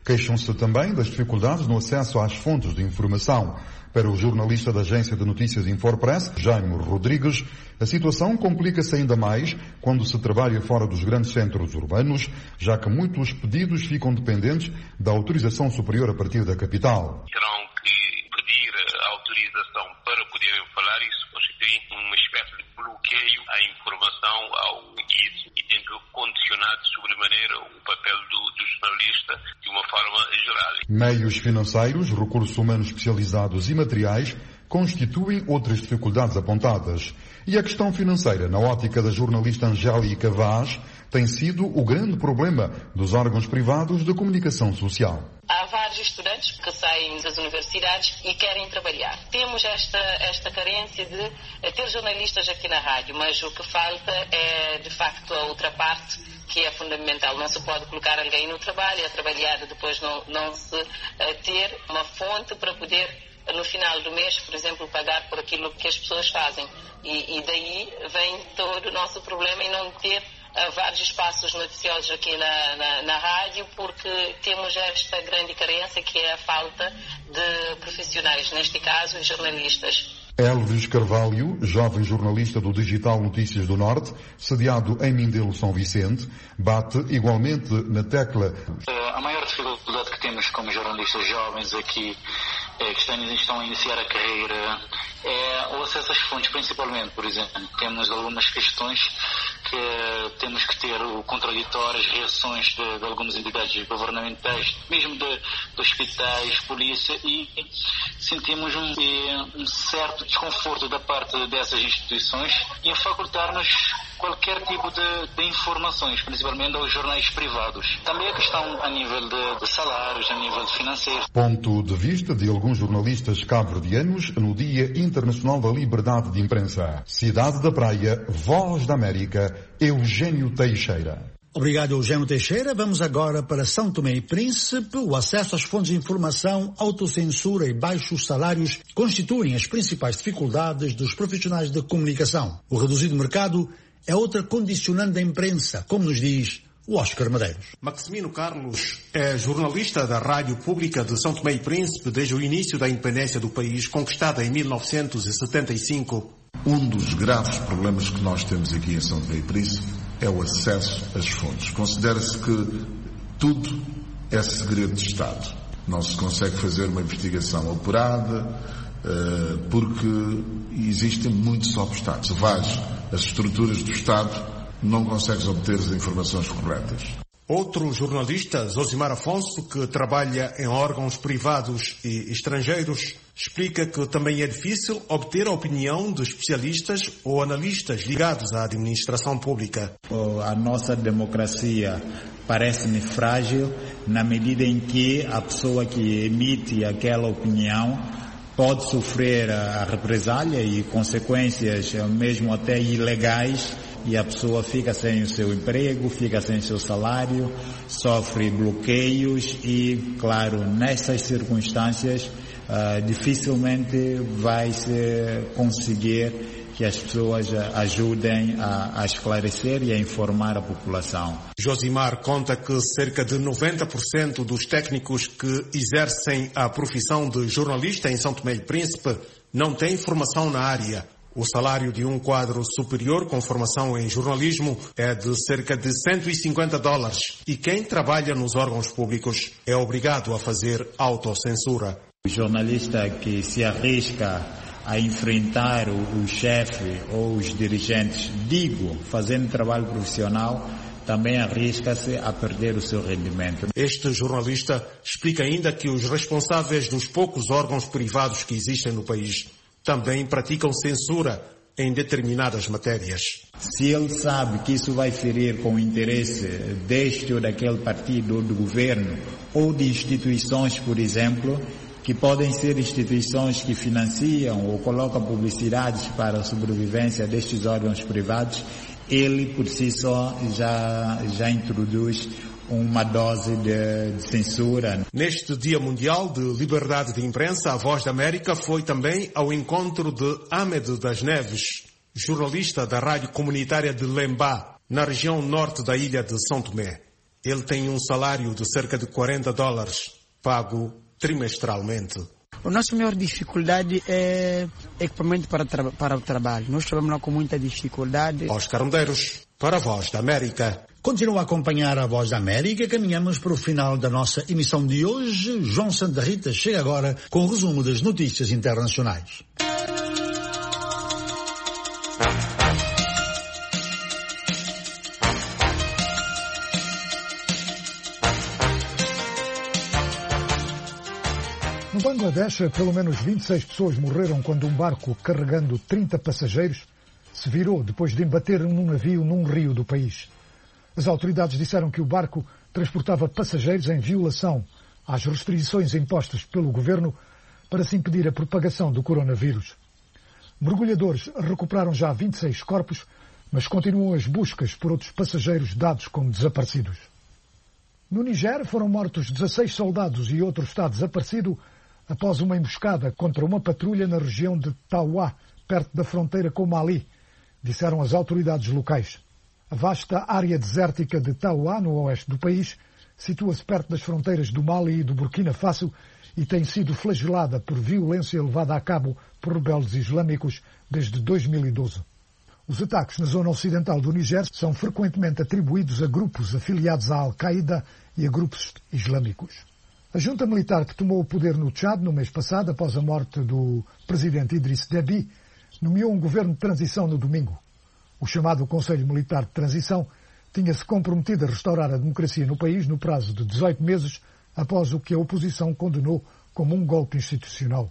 Queixam-se também das dificuldades no acesso às fontes de informação. Para o jornalista da agência de notícias Infopress, Jaime Rodrigues, a situação complica-se ainda mais quando se trabalha fora dos grandes centros urbanos, já que muitos pedidos ficam dependentes da autorização superior a partir da capital. Terão que pedir a autorização para poderem falar, isso constitui uma espécie de bloqueio à informação, ao isso, e tem que condicionar de sobremaneira o papel do jornalista de uma forma geral. Meios financeiros, recursos humanos especializados e materiais constituem outras dificuldades apontadas. E a questão financeira, na ótica da jornalista Angélica Vaz, tem sido o grande problema dos órgãos privados de comunicação social. Há vários estudantes que saem das universidades e querem trabalhar. Temos esta carência de ter jornalistas aqui na rádio, mas o que falta é, de facto, a outra parte que é fundamental. Não se pode colocar alguém no trabalho, a trabalhar e depois não se ter uma fonte para poder, no final do mês, por exemplo, pagar por aquilo que as pessoas fazem. E daí vem todo o nosso problema em não ter vários espaços noticiosos aqui na rádio, porque temos esta grande carência que é a falta de profissionais, neste caso, jornalistas. Elvis Carvalho, jovem jornalista do Digital Notícias do Norte, sediado em Mindelo, São Vicente, bate igualmente na tecla. A maior dificuldade que temos como jornalistas jovens aqui, que estão a iniciar a carreira, é o acesso às fontes, principalmente, por exemplo. Temos algumas questões que temos que ter contraditórias, reações de algumas entidades governamentais, mesmo de hospitais, polícia, e sentimos um certo desconforto da parte dessas instituições em facultar-nos qualquer tipo de informações, principalmente aos jornais privados. Também a questão a nível de salários, a nível financeiro. Ponto de vista de alguns jornalistas cabo-verdianos no Dia Internacional da Liberdade de Imprensa. Cidade da Praia, Voz da América, Eugênio Teixeira. Obrigado, Eugênio Teixeira. Vamos agora para São Tomé e Príncipe. O acesso às fontes de informação, autocensura e baixos salários constituem as principais dificuldades dos profissionais de comunicação. O reduzido mercado é outra condicionante da imprensa, como nos diz o Oscar Medeiros. Maximino Carlos é jornalista da Rádio Pública de São Tomé e Príncipe desde o início da independência do país, conquistada em 1975. Um dos graves problemas que nós temos aqui em São Tomé e Príncipe é o acesso às fontes. Considera-se que tudo é segredo de Estado. Não se consegue fazer uma investigação apurada, porque existem muitos obstáculos. Se vais às estruturas do Estado, não consegues obter as informações corretas. Outro jornalista, Zosimar Afonso, que trabalha em órgãos privados e estrangeiros, explica que também é difícil obter a opinião de especialistas ou analistas ligados à administração pública. A nossa democracia parece-me frágil na medida em que a pessoa que emite aquela opinião pode sofrer a represália e consequências mesmo até ilegais, e a pessoa fica sem o seu emprego, fica sem o seu salário, sofre bloqueios e, claro, nessas circunstâncias dificilmente vai-se conseguir que as pessoas ajudem a esclarecer e a informar a população. Josimar conta que cerca de 90% dos técnicos que exercem a profissão de jornalista em São Tomé e Príncipe não têm formação na área. O salário de um quadro superior com formação em jornalismo é de cerca de $150 e quem trabalha nos órgãos públicos é obrigado a fazer autocensura. O jornalista que se arrisca a enfrentar o chefe ou os dirigentes, fazendo trabalho profissional, também arrisca-se a perder o seu rendimento. Este jornalista explica ainda que os responsáveis dos poucos órgãos privados que existem no país também praticam censura em determinadas matérias. Se ele sabe que isso vai ferir com o interesse deste ou daquele partido ou do governo, ou de instituições, por exemplo, que podem ser instituições que financiam ou colocam publicidades para a sobrevivência destes órgãos privados, ele por si só já introduz uma dose de censura. Neste Dia Mundial de Liberdade de Imprensa, a Voz da América foi também ao encontro de Ahmed das Neves, jornalista da Rádio Comunitária de Lembá, na região norte da ilha de São Tomé. Ele tem um salário de cerca de $40, pago trimestralmente. A nossa maior dificuldade é equipamento para o trabalho. Nós trabalhamos com muita dificuldade. Oscar Medeiros, para a Voz da América. Continua a acompanhar a Voz da América. Caminhamos para o final da nossa emissão de hoje. João Santa Rita chega agora com o resumo das notícias internacionais. No Bangladesh, pelo menos 26 pessoas morreram quando um barco carregando 30 passageiros se virou depois de embater num navio num rio do país. As autoridades disseram que o barco transportava passageiros em violação às restrições impostas pelo governo para se impedir a propagação do coronavírus. Mergulhadores recuperaram já 26 corpos, mas continuam as buscas por outros passageiros dados como desaparecidos. No Niger foram mortos 16 soldados e outro está desaparecido após uma emboscada contra uma patrulha na região de Tawa, perto da fronteira com Mali, disseram as autoridades locais. A vasta área desértica de Tawa, no oeste do país, situa-se perto das fronteiras do Mali e do Burkina Faso e tem sido flagelada por violência levada a cabo por rebeldes islâmicos desde 2012. Os ataques na zona ocidental do Niger são frequentemente atribuídos a grupos afiliados à Al-Qaeda e a grupos islâmicos. A junta militar que tomou o poder no Tchad no mês passado, após a morte do presidente Idriss Déby, nomeou um governo de transição no domingo. O chamado Conselho Militar de Transição tinha-se comprometido a restaurar a democracia no país no prazo de 18 meses, após o que a oposição condenou como um golpe institucional.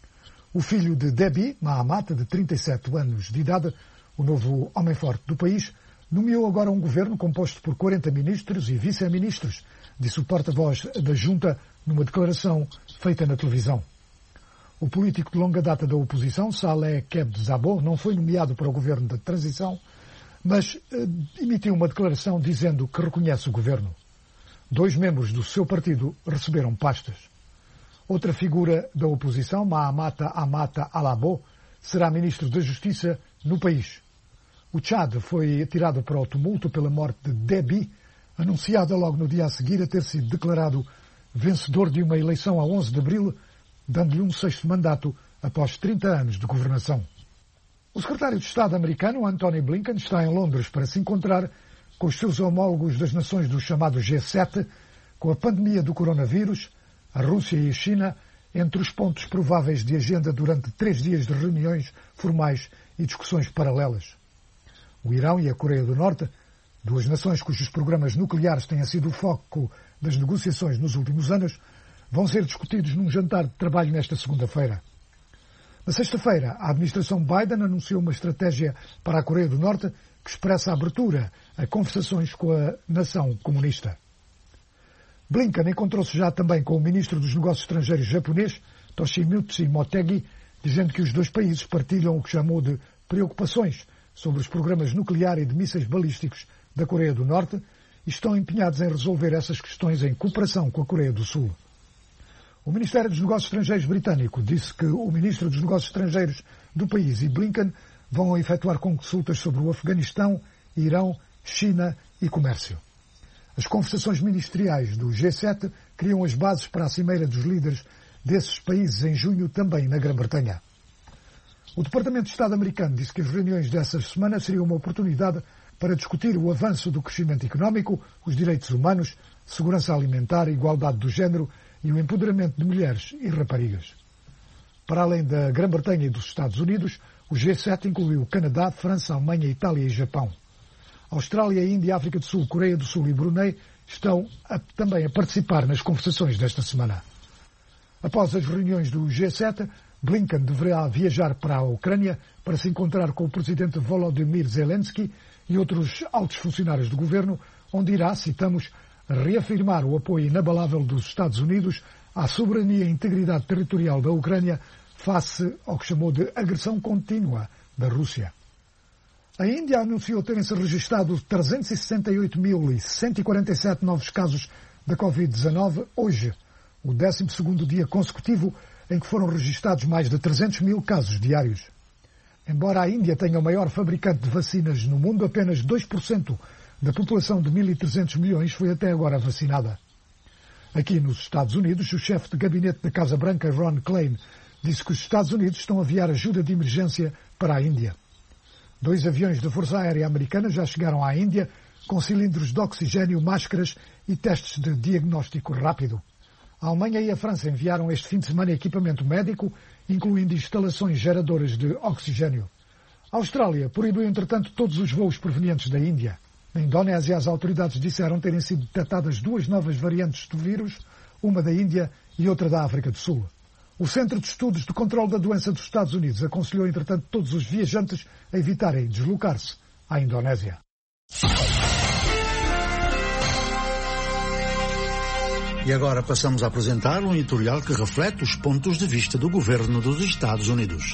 O filho de Déby, Mahamat, de 37 anos de idade, o novo homem forte do país, nomeou agora um governo composto por 40 ministros e vice-ministros, disse o porta-voz da junta numa declaração feita na televisão. O político de longa data da oposição, Saleh Kebzabo, não foi nomeado para o governo da transição, mas emitiu uma declaração dizendo que reconhece o governo. 2 membros do seu partido receberam pastas. Outra figura da oposição, Mahamata Amata Alabo, será ministro da Justiça no país. O Tchad foi atirado para o tumulto pela morte de Déby, anunciada logo no dia a seguir a ter sido declarado vencedor de uma eleição a 11 de abril, dando-lhe um 6º mandato após 30 anos de governação. O secretário de Estado americano, Antony Blinken, está em Londres para se encontrar com os seus homólogos das nações do chamado G7, com a pandemia do coronavírus, a Rússia e a China, entre os pontos prováveis de agenda durante 3 dias de reuniões formais e discussões paralelas. O Irão e a Coreia do Norte, 2 nações cujos programas nucleares têm sido o foco das negociações nos últimos anos, vão ser discutidos num jantar de trabalho nesta segunda-feira. Na sexta-feira, a administração Biden anunciou uma estratégia para a Coreia do Norte que expressa a abertura a conversações com a nação comunista. Blinken encontrou-se já também com o ministro dos Negócios Estrangeiros japonês, Toshimitsu Motegi, dizendo que os 2 países partilham o que chamou de preocupações sobre os programas nuclear e de mísseis balísticos da Coreia do Norte e estão empenhados em resolver essas questões em cooperação com a Coreia do Sul. O Ministério dos Negócios Estrangeiros britânico disse que o ministro dos Negócios Estrangeiros do país e Blinken vão efetuar consultas sobre o Afeganistão, Irão, China e comércio. As conversações ministeriais do G7 criam as bases para a cimeira dos líderes desses países em junho também na Grã-Bretanha. O Departamento de Estado americano disse que as reuniões dessa semana seriam uma oportunidade para discutir o avanço do crescimento económico, os direitos humanos, segurança alimentar, igualdade do género e o empoderamento de mulheres e raparigas. Para além da Grã-Bretanha e dos Estados Unidos, o G7 incluiu Canadá, França, Alemanha, Itália e Japão. Austrália, Índia, África do Sul, Coreia do Sul e Brunei estão também a participar nas conversações desta semana. Após as reuniões do G7, Blinken deverá viajar para a Ucrânia para se encontrar com o presidente Volodymyr Zelensky e outros altos funcionários do governo, onde irá, citamos, reafirmar o apoio inabalável dos Estados Unidos à soberania e integridade territorial da Ucrânia face ao que chamou de agressão contínua da Rússia. A Índia anunciou terem-se registrado 368.147 novos casos da Covid-19 hoje, o 12º dia consecutivo em que foram registados mais de 300 mil casos diários. Embora a Índia tenha o maior fabricante de vacinas no mundo, apenas 2% da população de 1.300 milhões foi até agora vacinada. Aqui nos Estados Unidos, o chefe de gabinete da Casa Branca, Ron Klain, disse que os Estados Unidos estão a enviar ajuda de emergência para a Índia. 2 aviões da Força Aérea Americana já chegaram à Índia com cilindros de oxigênio, máscaras e testes de diagnóstico rápido. A Alemanha e a França enviaram este fim de semana equipamento médico, incluindo instalações geradoras de oxigênio. A Austrália proibiu, entretanto, todos os voos provenientes da Índia. Na Indonésia, as autoridades disseram terem sido detectadas 2 novas variantes do vírus, uma da Índia e outra da África do Sul. O Centro de Estudos de Controlo da Doença dos Estados Unidos aconselhou, entretanto, todos os viajantes a evitarem deslocar-se à Indonésia. E agora passamos a apresentar um editorial que reflete os pontos de vista do governo dos Estados Unidos.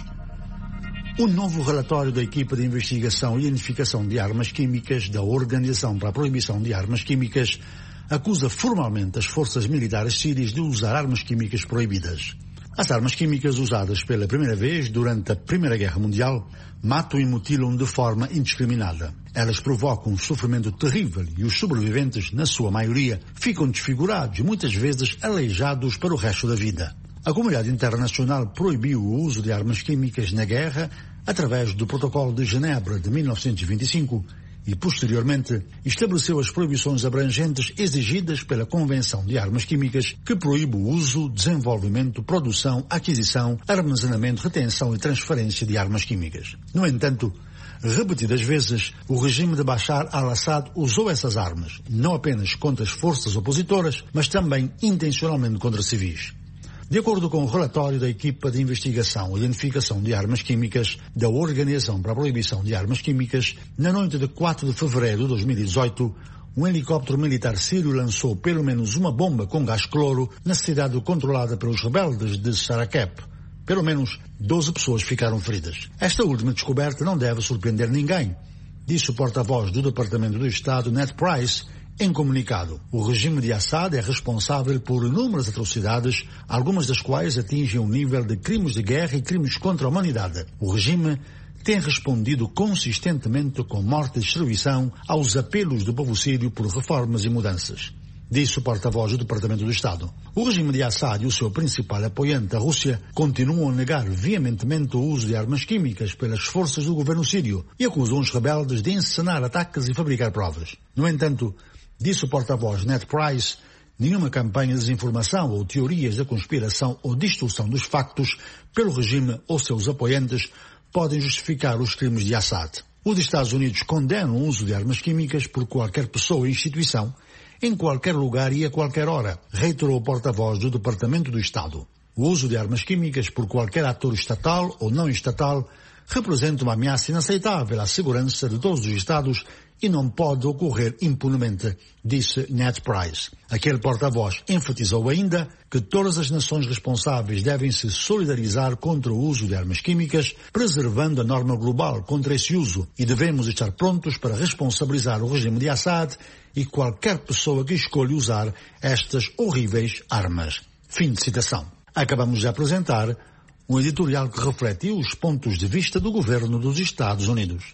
O novo relatório da equipa de investigação e identificação de armas químicas da Organização para a Proibição de Armas Químicas acusa formalmente as forças militares sírias de usar armas químicas proibidas. As armas químicas usadas pela primeira vez durante a Primeira Guerra Mundial matam e mutilam de forma indiscriminada. Elas provocam um sofrimento terrível e os sobreviventes, na sua maioria, ficam desfigurados e muitas vezes aleijados para o resto da vida. A comunidade internacional proibiu o uso de armas químicas na guerra através do Protocolo de Genebra de 1925 e, posteriormente, estabeleceu as proibições abrangentes exigidas pela Convenção de Armas Químicas, que proíbe o uso, desenvolvimento, produção, aquisição, armazenamento, retenção e transferência de armas químicas. No entanto, repetidas vezes, o regime de Bashar al-Assad usou essas armas, não apenas contra as forças opositoras, mas também intencionalmente contra civis. De acordo com o relatório da equipa de investigação e identificação de armas químicas da Organização para a Proibição de Armas Químicas, na noite de 4 de fevereiro de 2018, um helicóptero militar sírio lançou pelo menos uma bomba com gás cloro na cidade controlada pelos rebeldes de Sarakep. Pelo menos 12 pessoas ficaram feridas. Esta última descoberta não deve surpreender ninguém, disse o porta-voz do Departamento do Estado, Ned Price, em comunicado. O regime de Assad é responsável por inúmeras atrocidades, algumas das quais atingem o nível de crimes de guerra e crimes contra a humanidade. O regime tem respondido consistentemente com morte e destruição aos apelos do povo sírio por reformas e mudanças, disse o porta-voz do Departamento do Estado. O regime de Assad e o seu principal apoiante, a Rússia, continuam a negar veementemente o uso de armas químicas pelas forças do governo sírio e acusam os rebeldes de encenar ataques e fabricar provas. No entanto, disse o porta-voz Ned Price, nenhuma campanha de desinformação ou teorias da conspiração ou distorção dos factos pelo regime ou seus apoiantes podem justificar os crimes de Assad. Os Estados Unidos condenam o uso de armas químicas por qualquer pessoa e instituição, em qualquer lugar e a qualquer hora, reiterou o porta-voz do Departamento do Estado. O uso de armas químicas por qualquer ator estatal ou não estatal representa uma ameaça inaceitável à segurança de todos os Estados e não pode ocorrer impunemente, disse Ned Price. Aquele porta-voz enfatizou ainda que todas as nações responsáveis devem se solidarizar contra o uso de armas químicas, preservando a norma global contra esse uso, e devemos estar prontos para responsabilizar o regime de Assad e qualquer pessoa que escolha usar estas horríveis armas. Fim de citação. Acabamos de apresentar um editorial que refletiu os pontos de vista do governo dos Estados Unidos.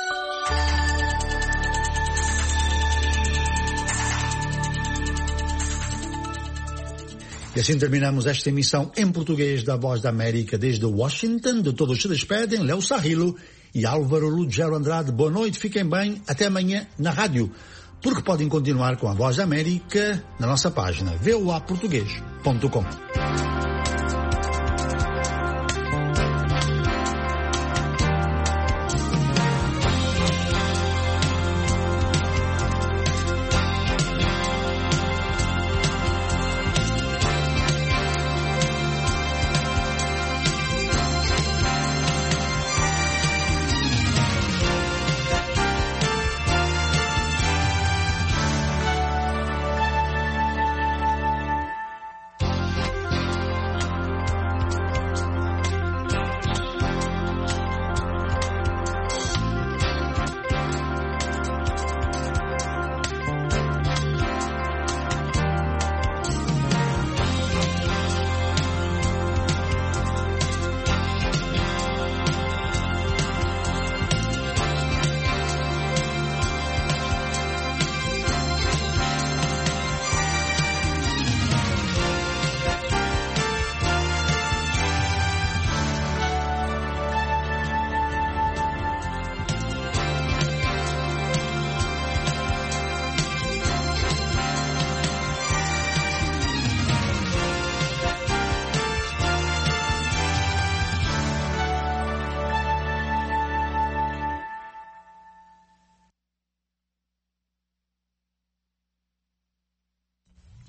E assim terminamos esta emissão em português da Voz da América desde Washington. De todos se despedem Léo Sarrilo e Álvaro Lugero Andrade. Boa noite, fiquem bem, até amanhã na rádio, porque podem continuar com a Voz da América na nossa página voaportugues.com.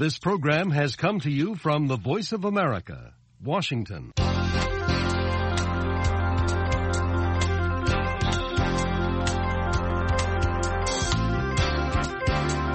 This program has come to you from the Voice of America, Washington.